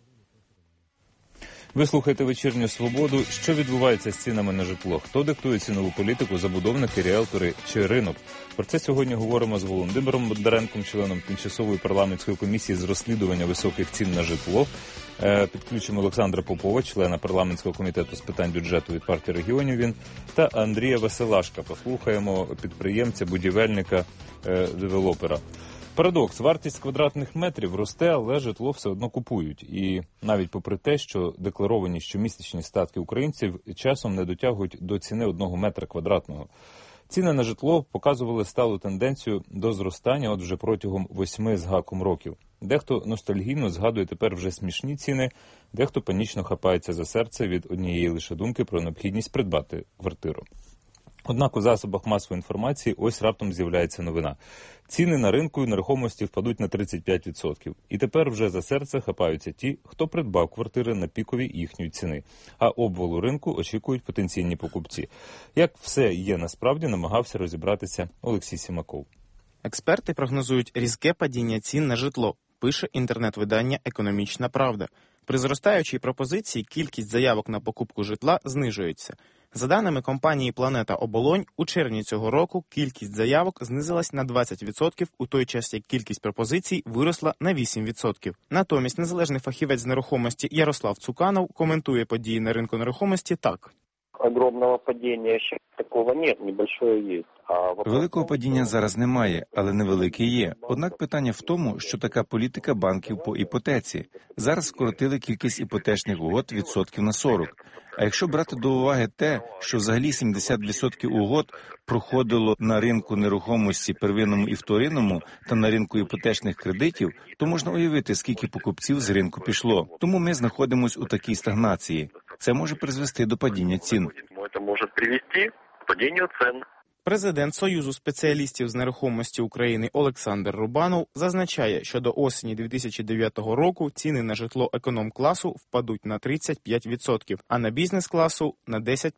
Ви слухаєте «Вечірню Свободу». Що відбувається з цінами на житло? Хто диктує цінову політику? Забудовники, ріелтори чи ринок? Про це сьогодні говоримо з Володимиром Бондаренком, членом Тимчасової парламентської комісії з розслідування високих цін на житло. Підключимо Олександра Попова, члена парламентського комітету з питань бюджету від партії регіонів він, та Андрія Василашка. Послухаємо підприємця, будівельника, девелопера. Парадокс. Вартість квадратних метрів росте, але житло все одно купують. І навіть попри те, що декларовані щомісячні статки українців часом не дотягують до ціни 1 метра квадратного. Ціни на житло показували сталу тенденцію до зростання от вже протягом 8 з гаком років. Дехто ностальгійно згадує тепер вже смішні ціни, дехто панічно хапається за серце від однієї лише думки про необхідність придбати квартиру. Однак у засобах масової інформації ось раптом з'являється новина. Ціни на ринку нерухомості впадуть на 35%. І тепер вже за серце хапаються ті, хто придбав квартири на пікові їхньої ціни. А обвалу ринку очікують потенційні покупці. Як все є насправді, намагався розібратися Олексій Сімаков. Експерти прогнозують різке падіння цін на житло, пише інтернет-видання «Економічна правда». При зростаючій пропозиції кількість заявок на покупку житла знижується. За даними компанії «Планета Оболонь», у червні цього року кількість заявок знизилась на 20%, у той час як кількість пропозицій виросла на 8%. Натомість незалежний фахівець з нерухомості Ярослав Цуканов коментує події на ринку нерухомості так. Огромного падіння ще такого нет, небольшое є. Великого падіння зараз немає, але невелике є. Однак питання в тому, що така політика банків по іпотеці. Зараз скоротили кількість іпотечних угод відсотків на 40. А якщо брати до уваги те, що взагалі 70% угод проходило на ринку нерухомості первинному і вторинному та на ринку іпотечних кредитів, то можна уявити, скільки покупців з ринку пішло. Тому ми знаходимося у такій стагнації. Це може призвести до падіння цін. Це може привести до падіння цін. Президент Союзу спеціалістів з нерухомості України Олександр Рубанов зазначає, що до осені 2009 року ціни на житло економ-класу впадуть на 35%, а на бізнес-класу – на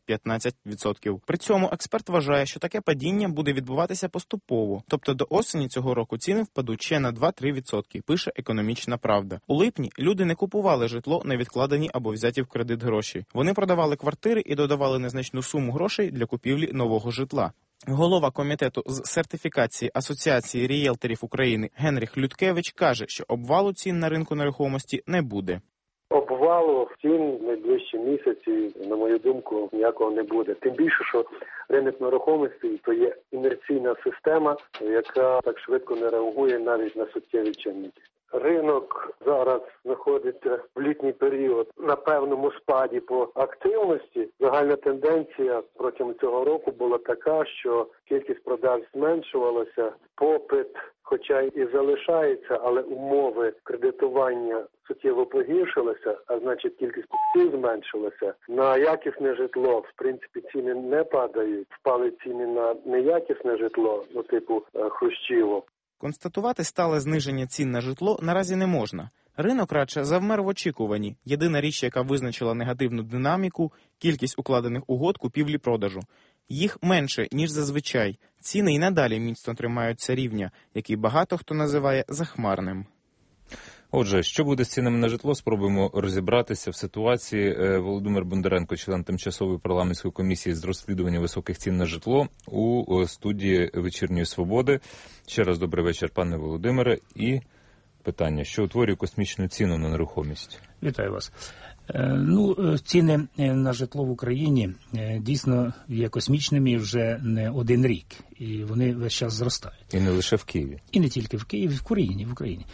10-15%. При цьому експерт вважає, що таке падіння буде відбуватися поступово. Тобто до осені цього року ціни впадуть ще на 2-3%, пише «Економічна правда». У липні люди не купували житло на відкладені або взяті в кредит гроші. Вони продавали квартири і додавали незначну суму грошей для купівлі нового житла. Голова комітету з сертифікації Асоціації ріелторів України Генріх Людкевич каже, що обвалу цін на ринку нерухомості не буде. Обвалу цін в найближчі місяці, на мою думку, ніякого не буде. Тим більше, що ринок нерухомості – то є інерційна система, яка так швидко не реагує навіть на суттєві чинники. Ринок зараз знаходиться в літній період на певному спаді по активності. Загальна тенденція протягом цього року була така, що кількість продаж зменшувалася, попит хоча і залишається, але умови кредитування суттєво погіршилися, а значить кількість покупців зменшилася. На якісне житло, в принципі, ціни не падають. Впали ціни на неякісне житло, типу хрущівок. Констатувати стале зниження цін на житло наразі не можна. Ринок радше завмер в очікуванні. Єдина річ, яка визначила негативну динаміку – кількість укладених угод купівлі-продажу. Їх менше, ніж зазвичай. Ціни й надалі міцно тримаються рівня, який багато хто називає захмарним. Отже, що буде з цінами на житло, спробуємо розібратися в ситуації. Володимир Бондаренко, член Тимчасової парламентської комісії з розслідування високих цін на житло у студії «Вечірньої Свободи». Ще раз добрий вечір, пане Володимире. І питання, що утворює космічну ціну на нерухомість? Вітаю вас. Ціни на житло в Україні дійсно є космічними вже не один рік. і вони весь час зростають. І не лише в Києві. І не тільки в Києві, в Україні.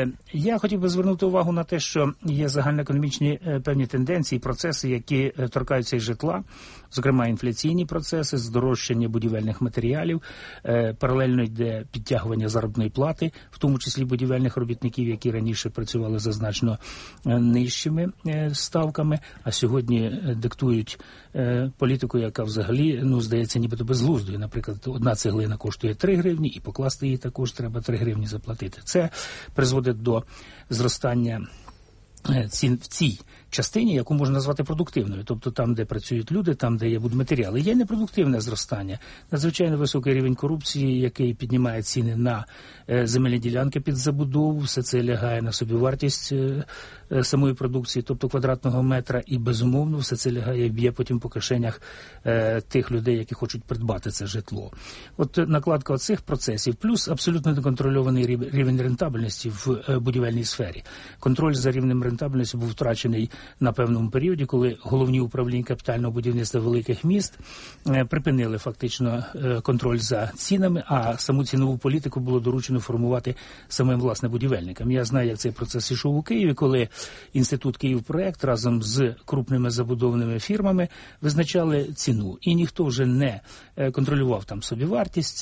Я хотів би звернути увагу на те, що є загальноекономічні певні тенденції, процеси, які торкаються і житла, зокрема інфляційні процеси, здорожчання будівельних матеріалів, паралельно йде підтягування заробітної плати, в тому числі будівельних робітників, які раніше працювали за значно нижчими ставками, а сьогодні диктують політику, яка взагалі, здається, нібито безглуздою. Наприклад, одна цеглина коштує 3 гривні, і покласти її також треба 3 гривні заплатити. Це призводить до зростання цін в цій частині, яку можна назвати продуктивною, тобто там, де працюють люди, там, де є будматеріали. Є непродуктивне зростання, надзвичайно високий рівень корупції, який піднімає ціни на земельні ділянки під забудову, все це лягає на собівартість самої продукції, тобто квадратного метра, і безумовно все це лягає і б'є потім по кишенях тих людей, які хочуть придбати це житло. От накладка цих процесів, плюс абсолютно неконтрольований рівень рентабельності в будівельній сфері. Контроль за рівнем рентабельності був втрачений на певному періоді, коли головні управління капітального будівництва великих міст припинили фактично контроль за цінами, а саму цінову політику було доручено формувати самим, власне, будівельникам. Я знаю, як цей процес ішов у Києві, коли Інститут «Київпроект» разом з крупними забудовними фірмами визначали ціну. І ніхто вже не контролював там собівартість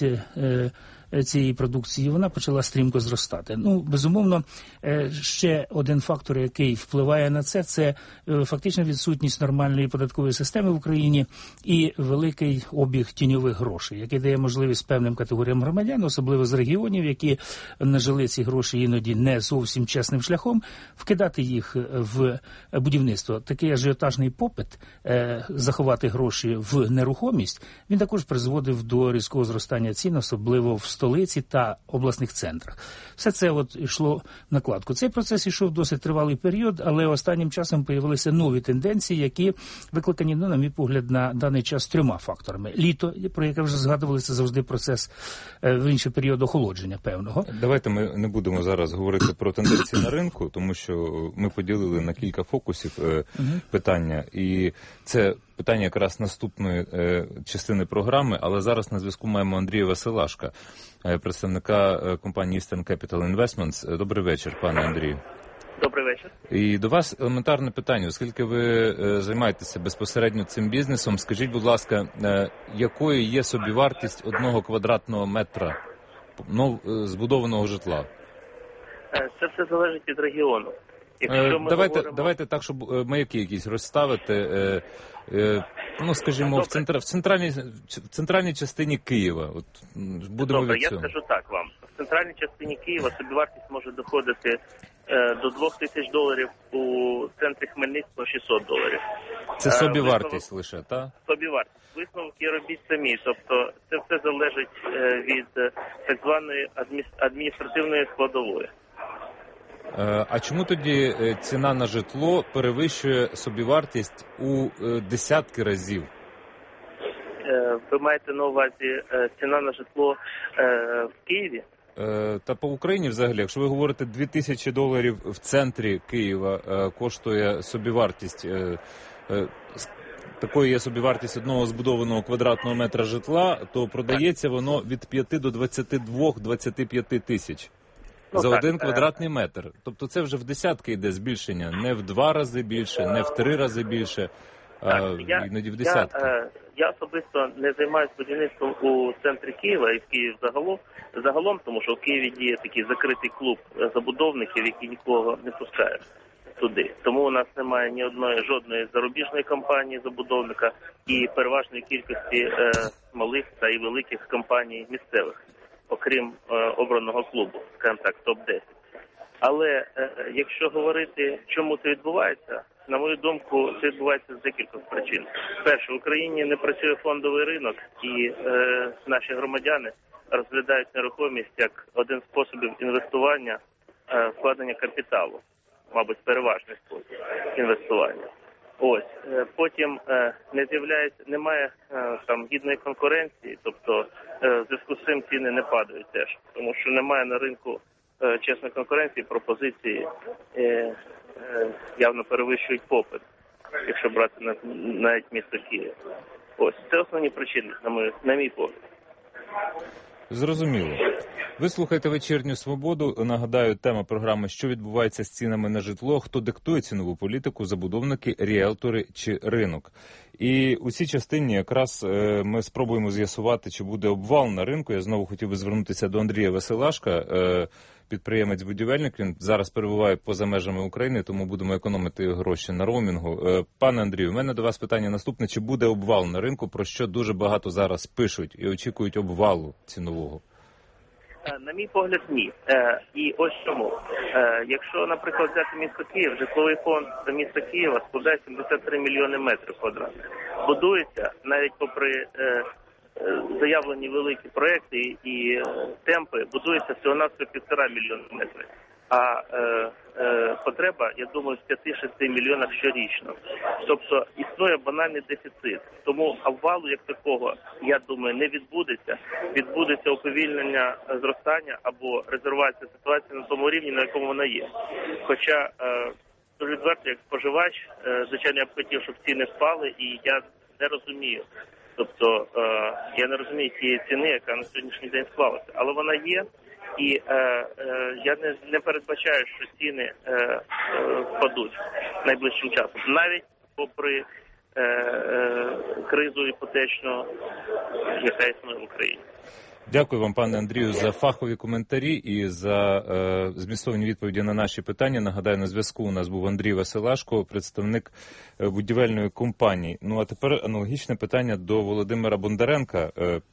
цієї продукції, вона почала стрімко зростати. Безумовно, ще один фактор, який впливає на це фактично відсутність нормальної податкової системи в Україні і великий обіг тіньових грошей, який дає можливість певним категоріям громадян, особливо з регіонів, які нажили ці гроші іноді не зовсім чесним шляхом, вкидати їх в будівництво. Такий ажіотажний попит заховати гроші в нерухомість, він також призводив до різкого зростання цін, особливо в столиці та обласних центрах. Все це йшло в накладку. Цей процес йшов досить тривалий період, але останнім часом появилися нові тенденції, які викликані, на мій погляд, на даний час 3 факторами. Літо, про яке вже згадували, це завжди процес в інший період охолодження певного. Давайте ми не будемо зараз говорити про тенденції на ринку, тому що ми поділили на кілька фокусів питання, і це питання якраз наступної частини програми, але зараз на зв'язку маємо Андрія Василашка, представника компанії Eastern Capital Investments. Добрий вечір, пане Андрію. Добрий вечір. І до вас елементарне питання, оскільки ви займаєтеся безпосередньо цим бізнесом, скажіть, будь ласка, якою є собівартість 1 квадратного метра збудованого житла? Це все залежить від регіону. Давайте так, щоб маяки якісь розставити, скажімо, в центральній частині Києва. Добре, я скажу так вам. В центральній частині Києва собівартість може доходити до $2000, у центрі Хмельницького $600. Це собівартість лише, так? Собівартість. Висновки робіть самі. Тобто це все залежить від так званої адміністративної складової. А чому тоді ціна на житло перевищує собівартість у десятки разів? Ви маєте на увазі ціна на житло в Києві? Та по Україні взагалі, якщо ви говорите $2000 в центрі Києва коштує собівартість, такою є собівартість 1 збудованого квадратного метра житла, то продається воно від 5 до 22-25 тисяч. За 1 квадратний метр. Тобто це вже в десятки йде збільшення. Не в 2 рази більше, не в 3 рази більше, а іноді в десятки. Я особисто не займаюся будівництвом у центрі Києва і в Києві загалом, тому що в Києві діє такий закритий клуб забудовників, які нікого не пускають туди. Тому у нас немає жодної зарубіжної компанії забудовника і переважної кількості малих та і великих компаній місцевих, окрім обраного клубу, скажімо так, топ-10. Але якщо говорити, чому це відбувається, на мою думку, це відбувається з декількох причин. Перше, в Україні не працює фондовий ринок, і наші громадяни розглядають нерухомість як один з способів інвестування, вкладення капіталу, мабуть, переважний спосіб інвестування. Потім немає там гідної конкуренції, тобто в зв'язку з цим ціни не падають теж, тому що немає на ринку чесної конкуренції, пропозиції явно перевищують попит, якщо брати навіть місто Київ. Це основні причини, на мій погляд. Зрозуміло. Ви слухаєте «Вечірню свободу». Нагадаю, тема програми «Що відбувається з цінами на житло? Хто диктує цінову політику? Забудовники, ріелтори чи ринок?» І у цій частині якраз ми спробуємо з'ясувати, чи буде обвал на ринку. Я знову хотів би звернутися до Андрія Веселашка, підприємець-будівельник. Він зараз перебуває поза межами України, тому будемо економити гроші на роумінгу. Пане Андрію, у мене до вас питання наступне. Чи буде обвал на ринку, про що дуже багато зараз пишуть і очікують обвалу цінового? На мій погляд, ні. І ось чому. Якщо, наприклад, взяти місто Київ, житловий фонд міста Києва складає 73 мільйони метрів квадратних. Будується, навіть попри заявлені великі проекти і темпи, будується всього-навсього 1,5 мільйона метрів. А потреба, я думаю, в 5-6 мільйонах щорічно. Тобто існує банальний дефіцит. Тому обвалу як такого, я думаю, не відбудеться. Відбудеться уповільнення зростання або резервація ситуації на тому рівні, на якому вона є. Хоча, дуже відверто, як споживач, звичайно, я б хотів, щоб ціни впали, і я не розумію. Тобто, я не розумію тієї ціни, яка на сьогоднішній день склалася. Але вона є. І я не передбачаю, що ціни впадуть найближчим часом, навіть попри кризу іпотечну, яка існує в Україні. Дякую вам, пане Андрію, за фахові коментарі і за змістовні відповіді на наші питання. Нагадаю, на зв'язку у нас був Андрій Веселашко, представник будівельної компанії. Ну, а тепер аналогічне питання до Володимира Бондаренка.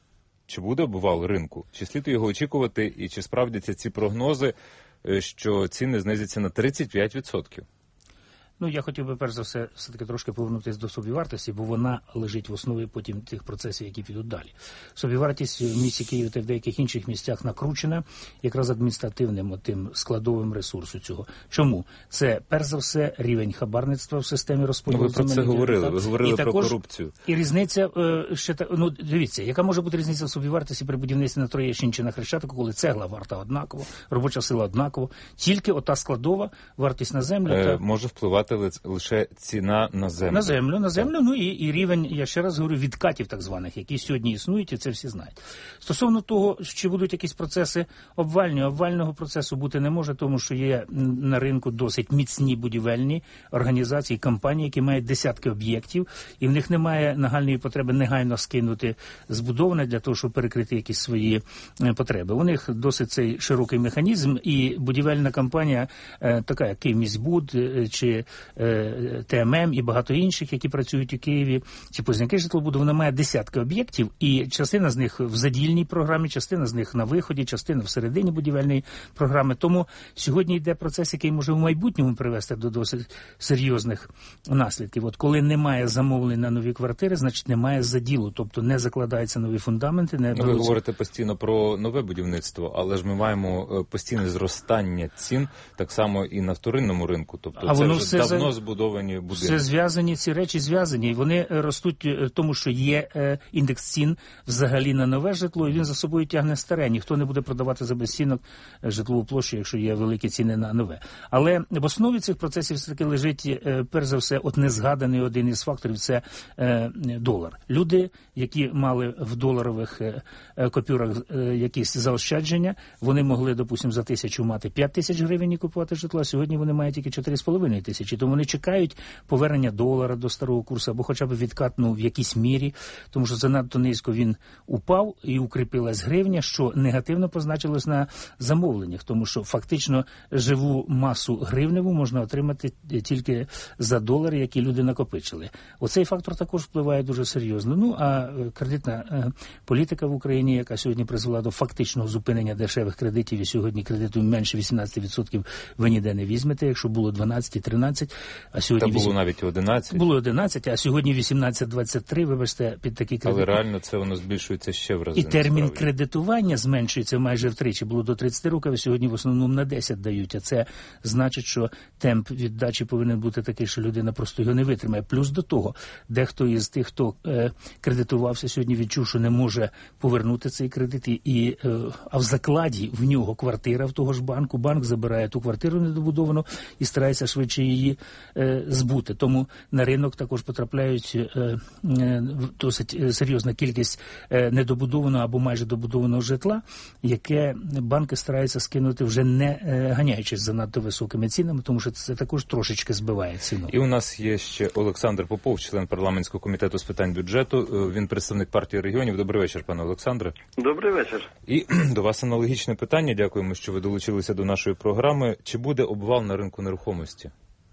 Чи буде обвал ринку? Чи слід його очікувати? І чи справдяться ці прогнози, що ціни знизяться на 35%? Ну, я хотів би, перш за все-таки трошки повернутися до собівартості, бо вона лежить в основі потім тих процесів, які підуть далі. Собівартість в місті Києві та в деяких інших місцях накручена якраз адміністративним тим складовим ресурсу цього. Чому? Це, перш за все, рівень хабарництва в системі розподілу. Ви про це говорили, ви говорили про корупцію. І різниця, дивіться, яка може бути різниця в собівартості при будівництві на Троєщині чи на Хрещатику, коли цегла варта однаково, робоча сила однаково, тільки ота складова вартість на землю. Може впливати лише ціна на землю. На землю, ну і рівень, я ще раз говорю, відкатів так званих, які сьогодні існують, і це всі знають. Стосовно того, чи будуть якісь процеси обвального процесу бути не може, тому що є на ринку досить міцні будівельні організації, компанії, які мають десятки об'єктів, і в них немає нагальної потреби негайно скинути збудоване для того, щоб перекрити якісь свої потреби. У них досить цей широкий механізм, і будівельна компанія, така як Київміськбуд, чи ТММ і багато інших, які працюють у Києві, чи Позняки житлобуду, вона має десятки об'єктів, і частина з них в задільній програмі, частина з них на виході, частина всередині будівельної програми. Тому сьогодні йде процес, який може в майбутньому привести до досить серйозних наслідків. От коли немає замовлень на нові квартири, значить немає заділу, тобто не закладаються нові фундаменти. Ви говорите постійно про нове будівництво, але ж ми маємо постійне зростання цін, так само і на вторинному ринку. Тобто це вже давно збудовані будинки. Все зв'язані, ці речі зв'язані. Вони ростуть тому, що є індекс цін взагалі на нове житло, і він за собою тягне старе. Ніхто не буде продавати за безцінок житлову площу, якщо є великі ціни на нове. Але в основі цих процесів все-таки лежить, перш за все, от незгаданий один із факторів – це долар. Люди, які мали в доларових купюрах якісь заощадження, вони могли, допустимо, за 1000 мати 5000 гривень і купувати житло, а сьогодні вони мають тільки 4,5 тисячі. Тому вони чекають повернення долара до старого курсу або хоча б відкат в якійсь мірі, тому що занадто низько він упав і укріпилась гривня, що негативно позначилось на замовленнях, тому що фактично живу масу гривневу можна отримати тільки за долари, які люди накопичили. Оцей фактор також впливає дуже серйозно. Ну, а кредитна політика в Україні, яка сьогодні призвела до фактичного зупинення дешевих кредитів, і сьогодні кредиту менше 18% ви ніде не візьмете, якщо було 12-13, а сьогодні... Та було навіть 11. Було 11, а сьогодні 18-23, вибачте, під такі кредити. Але реально це воно збільшується ще в рази. І термін кредитування зменшується майже втричі. Було до 30 років, а сьогодні в основному на 10 дають. А це значить, що темп віддачі повинен бути такий, що людина просто його не витримає. Плюс до того, дехто із тих, хто кредитувався, сьогодні відчув, що не може повернути цей кредит, а в закладі в нього квартира в того ж банку. Банк забирає ту квартиру недобудовану і старається швидше її її збути. Тому на ринок також потрапляють досить серйозна кількість недобудованого або майже добудованого житла, яке банки стараються скинути вже не ганяючись занадто високими цінами, тому що це також трошечки збиває ціну. І у нас є ще Олександр Попов, член парламентського комітету з питань бюджету. Він представник партії регіонів. Добрий вечір, пане Олександре. Добрий вечір. І до вас аналогічне питання. Дякуємо, що ви долучилися до нашої програми. Чи буде обвал на ринку нерухомості?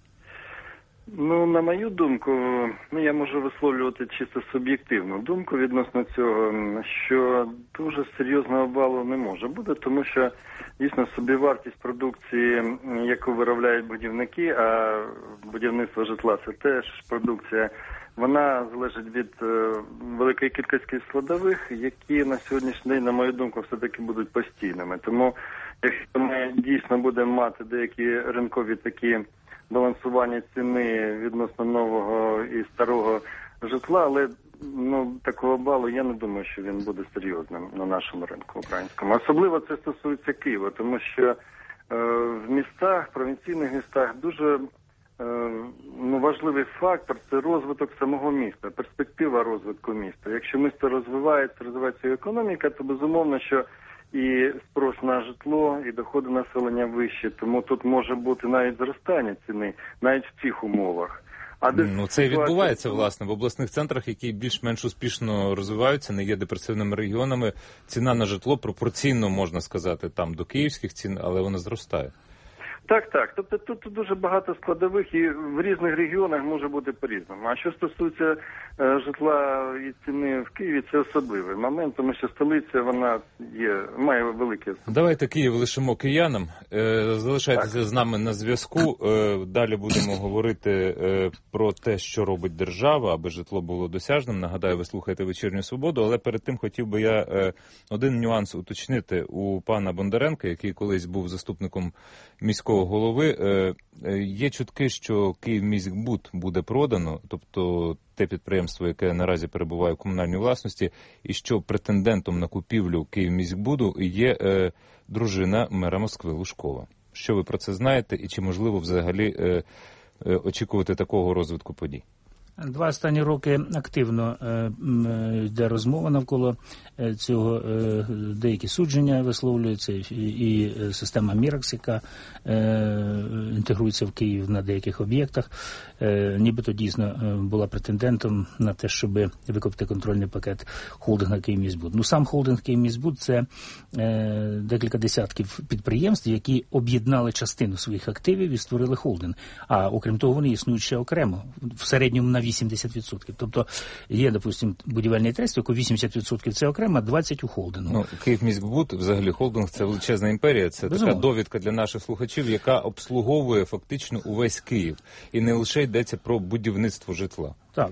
На мою думку, я можу висловлювати чисто суб'єктивну думку відносно цього, що дуже серйозного обвалу не може бути, тому що дійсно собівартість продукції, яку виробляють будівники, а будівництво житла – це теж продукція, вона залежить від великої кількості складових, які на сьогоднішній день, на мою думку, все-таки будуть постійними. Тому, якщо ми дійсно будемо мати деякі ринкові такі балансування ціни відносно нового і старого житла, але такого балу я не думаю, що він буде серйозним на нашому ринку українському. Особливо це стосується Києва, тому що в містах, провінційних містах дуже важливий фактор – це розвиток самого міста, перспектива розвитку міста. Якщо місто розвивається його економіка, то безумовно, що і спрос на житло, і доходи населення вищі, тому тут може бути навіть зростання ціни, навіть в цих умовах. Це відбувається, власне, в обласних центрах, які більш-менш успішно розвиваються, не є депресивними регіонами, ціна на житло пропорційно, можна сказати, там до київських цін, але вона зростає. Так. Тобто тут дуже багато складових і в різних регіонах може бути по-різному. А що стосується житла і ціни в Києві, це особливий момент, тому що столиця, вона має велике... Давайте Київ лишимо киянам. Залишайтеся з нами на зв'язку. Далі будемо говорити про те, що робить держава, аби житло було досяжним. Нагадаю, ви слухаєте «Вечірню свободу», але перед тим хотів би я один нюанс уточнити у пана Бондаренка, який колись був заступником міського голови. Є чутки, що Київміськбуд буде продано, тобто те підприємство, яке наразі перебуває в комунальній власності, і що претендентом на купівлю Київміськбуду є дружина мера Москви Лужкова. Що ви про це знаєте і чи можливо взагалі очікувати такого розвитку подій? 2 останні роки активно йде розмова навколо цього, деякі судження висловлюються, і система Міракс, яка інтегрується в Київ на деяких об'єктах, нібито дійсно була претендентом на те, щоб викупити контрольний пакет холдинга «Київміськбуд». Сам холдинг «Київміськбуд» – це декілька десятків підприємств, які об'єднали частину своїх активів і створили холдинг. А окрім того, вони існують ще окремо, в середньому на 80%. Тобто є, допустимо, будівельний трест, яку 80% це окремо, а 20% у холдингу. Київміськбуд, взагалі холдинг, це величезна імперія, це така довідка для наших слухачів, яка обслуговує фактично увесь Київ. І не лише йдеться про будівництво житла. Так,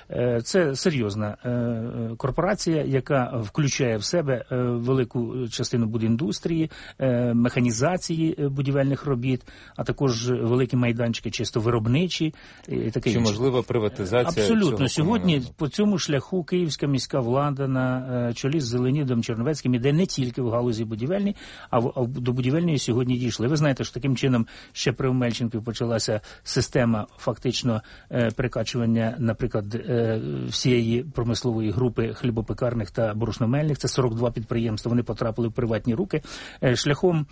це серйозна корпорація, яка включає в себе велику частину будіндустрії, механізації будівельних робіт, а також великі майданчики чисто виробничі. І таке Чи можлива приватизація? Абсолютно. Сьогодні по цьому шляху київська міська влада на чолі з Зеленідом Черновецьким іде не тільки в галузі будівельній, а до будівельної сьогодні дійшли. Ви знаєте, що таким чином ще при Омельченкові почалася система фактично перекачування, наприклад, всієї промислової групи хлібопекарних та борошномельних, це 42 підприємства, вони потрапили в приватні руки шляхом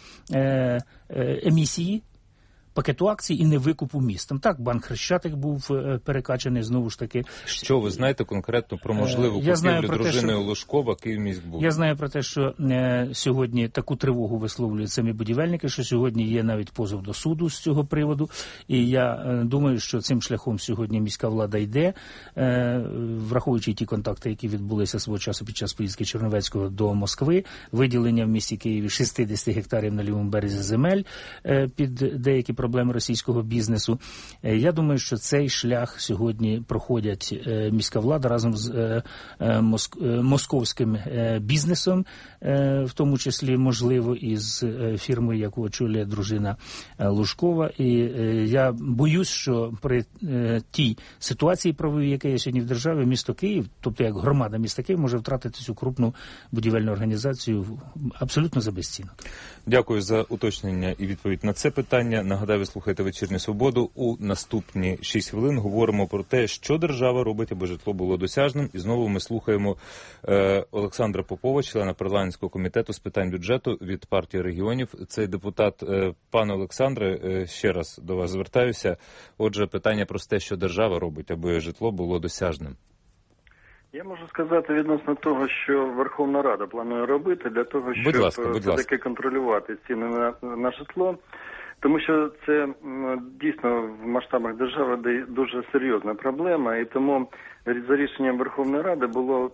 емісії пакету акцій і невикупу міст. Так, банк Хрещатик був перекачаний знову ж таки. Що ви знаєте конкретно про можливу купівлю дружиною Лужкова Київміськбуд? Я знаю про те, що сьогодні таку тривогу висловлюють самі будівельники, що сьогодні є навіть позов до суду з цього приводу. І я думаю, що цим шляхом сьогодні міська влада йде, враховуючи ті контакти, які відбулися свого часу під час поїздки Черновецького до Москви, виділення в місті Києві 60 гектарів на лівому березі земель під деякі проблеми російського бізнесу. Я думаю, що цей шлях сьогодні проходять міська влада разом з московським бізнесом, в тому числі, можливо, і з фірмою, яку очолює дружина Лужкова. І я боюсь, що при тій ситуації правовій, яка є сьогодні в державі, місто Київ, тобто як громада міста Київ, може втратити цю крупну будівельну організацію абсолютно за безцінок. Дякую за уточнення і відповідь на це питання. Нагадаю, ви слухаєте «Вечірню Свободу». У наступні 6 хвилин говоримо про те, що держава робить, аби житло було досяжним. І знову ми слухаємо Олександра Попова, члена парламентського комітету з питань бюджету від партії регіонів. Цей депутат. Пане Олександре, ще раз до вас звертаюся. Отже, питання просте, що держава робить, аби житло було досяжним. Я можу сказати відносно того, що Верховна Рада планує робити для того, щоб все-таки контролювати ціни на житло. Тому що це дійсно в масштабах держави дуже серйозна проблема, і тому за рішенням Верховної Ради була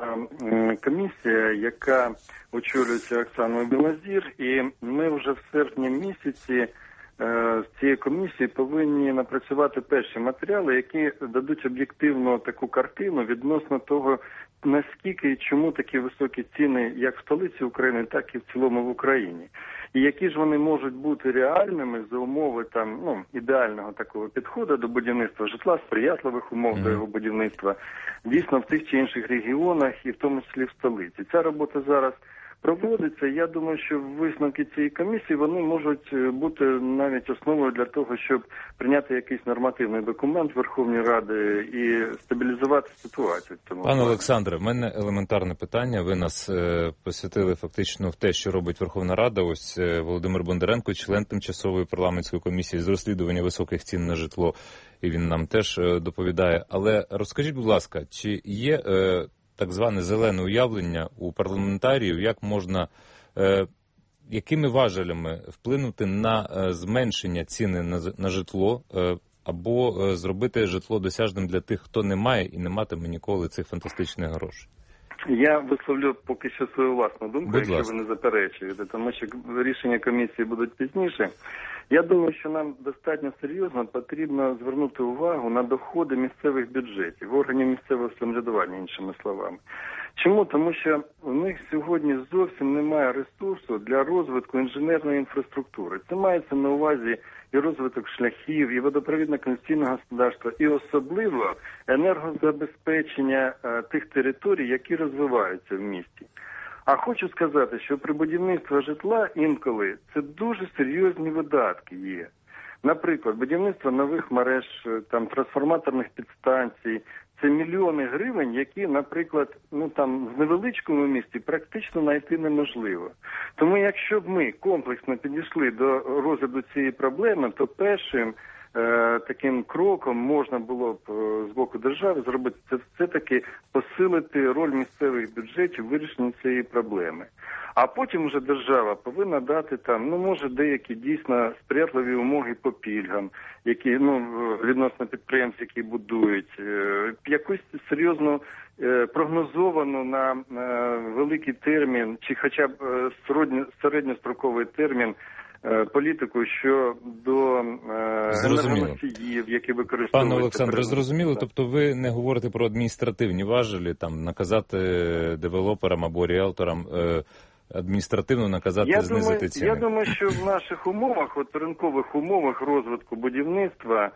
комісія, яка очолюється Оксаною Білозір, і ми вже в серпні місяці з цієї комісії повинні напрацювати перші матеріали, які дадуть об'єктивну таку картину відносно того, наскільки і чому такі високі ціни як в столиці України, так і в цілому в Україні. І які ж вони можуть бути реальними за умови ідеального такого підходу до будівництва житла, сприятливих умов до його будівництва, дійсно в тих чи інших регіонах і в тому числі в столиці. Ця робота зараз проводиться. Я думаю, що висновки цієї комісії, вони можуть бути навіть основою для того, щоб прийняти якийсь нормативний документ Верховної Ради і стабілізувати ситуацію. Пане Олександре, в мене елементарне питання. Ви нас посвятили фактично в те, що робить Верховна Рада. Ось Володимир Бондаренко, член тимчасової парламентської комісії з розслідування високих цін на житло, і він нам теж доповідає. Але розкажіть, будь ласка, чи є так зване зелене уявлення у парламентаріїв, як можна, якими важелями вплинути на зменшення ціни на житло або зробити житло досяжним для тих, хто не має і не матиме ніколи цих фантастичних грошей? Я висловлю поки що свою власну думку, якщо ви не заперечуєте, тому що рішення комісії будуть пізніше. Я думаю, що нам достатньо серйозно потрібно звернути увагу на доходи місцевих бюджетів, органів місцевого самоврядування, іншими словами. Чому? Тому що у них сьогодні зовсім немає ресурсу для розвитку інженерної інфраструктури. Це мається на увазі і розвиток шляхів, і водопровідно-каналізаційного господарства, і особливо енергозабезпечення тих територій, які розвиваються в місті. А хочу сказати, що при будівництві житла інколи це дуже серйозні видатки є. Наприклад, будівництво нових мереж, трансформаторних підстанцій, це мільйони гривень, які, наприклад, в невеличкому місті практично знайти неможливо. Тому якщо б ми комплексно підійшли до розгляду цієї проблеми, то першим таким кроком можна було б з боку держави зробити це все-таки посилити роль місцевих бюджетів в вирішенні цієї проблеми. А потім вже держава повинна дати може деякі дійсно сприятливі умови по пільгам, які, відносно підприємств, які будують, якусь серйозну прогнозовану на великий термін, чи хоча б середньостроковий термін політику щодо енергоносіїв, які використовуються. Пане Олександре, зрозуміло, тобто ви не говорите про адміністративні важелі, наказати девелоперам або ріелторам адміністративно наказати знизити ціни? Я думаю, що в наших умовах, ринкових умовах розвитку будівництва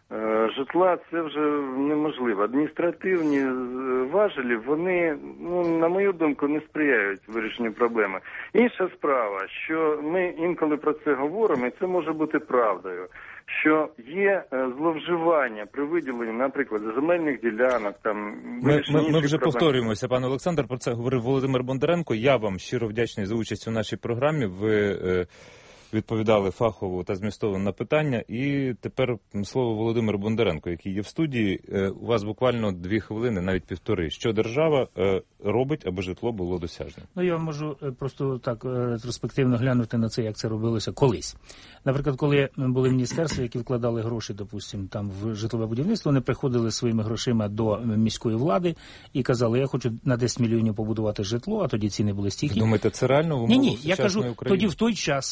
житла, це вже неможливо. Адміністративні важелі, вони, на мою думку, не сприяють вирішенню проблеми. Інша справа, що ми інколи про це говоримо, і це може бути правдою, що є зловживання при виділенні, наприклад, земельних ділянок. Ми вже повторюємося, пане Олександр, про це говорив Володимир Бондаренко. Я вам щиро вдячний за участь у нашій програмі. Ви відповідали фахово та змістовно на питання. І тепер слово Володимиру Бондаренко, який є в студії. У вас буквально 2 хвилини, навіть 1,5. Що держава робить, аби житло було досяжним? Я можу просто так ретроспективно глянути на це, як це робилося колись. Наприклад, коли були міністерства, які вкладали гроші, допустимо, в житлове будівництво, вони приходили своїми грошима до міської влади і казали, я хочу на 10 мільйонів побудувати житло, а тоді ціни були стільки. Думаєте, це реально в умовах сучасної України? Я кажу, тоді в той час сказали,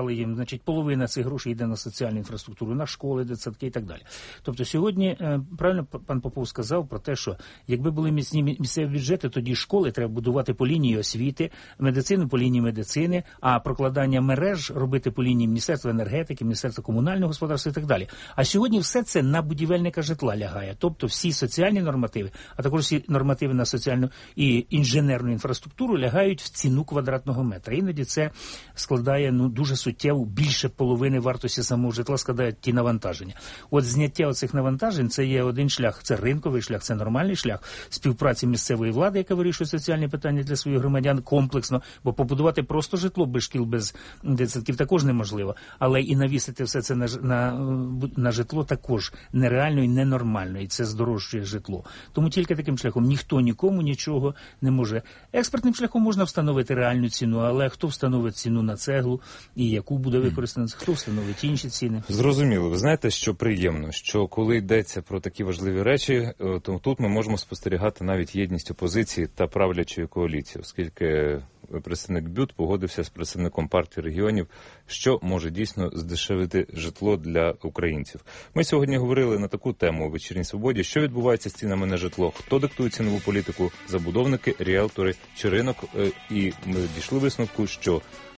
сказали їм, значить, половина цих грошей йде на соціальну інфраструктуру, на школи, дитсадки і так далі. Тобто сьогодні, правильно пан Попов сказав про те, що якби були міцні місцеві бюджети, тоді школи треба будувати по лінії освіти, медицину по лінії медицини, а прокладання мереж робити по лінії Міністерства енергетики, Міністерства комунального господарства і так далі. А сьогодні все це на будівельника житла лягає. Тобто всі соціальні нормативи, а також всі нормативи на соціальну і інженерну інфраструктуру лягають в ціну квадратного метра. Іноді це складає дуже суттєво, більше половини вартості самого житла складають ті навантаження. От зняття оцих навантажень – це є один шлях, це ринковий шлях, це нормальний шлях співпраці місцевої влади, яка вирішує соціальні питання для своїх громадян комплексно, бо побудувати просто житло без шкіл, без дитсадків також неможливо, але і навісити все це на житло також нереально і ненормально, і це здорожчує житло. Тому тільки таким шляхом ніхто нікому нічого не може. Експертним шляхом можна встановити реальну ціну, але хто встановить ціну на цеглу і яку буде використана, хто встановить інші ціни? Зрозуміло. Ви знаєте, що приємно, що коли йдеться про такі важливі речі, то тут ми можемо спостерігати навіть єдність опозиції та правлячої коаліції, оскільки представник БЮТ погодився з представником партії регіонів, що може дійсно здешевити житло для українців. Ми сьогодні говорили на таку тему у «Вечірній Свободі», що відбувається з цінами на житло, хто диктує цінову політику, забудовники, ріелтори чи ринок, і ми дійшли висновку, що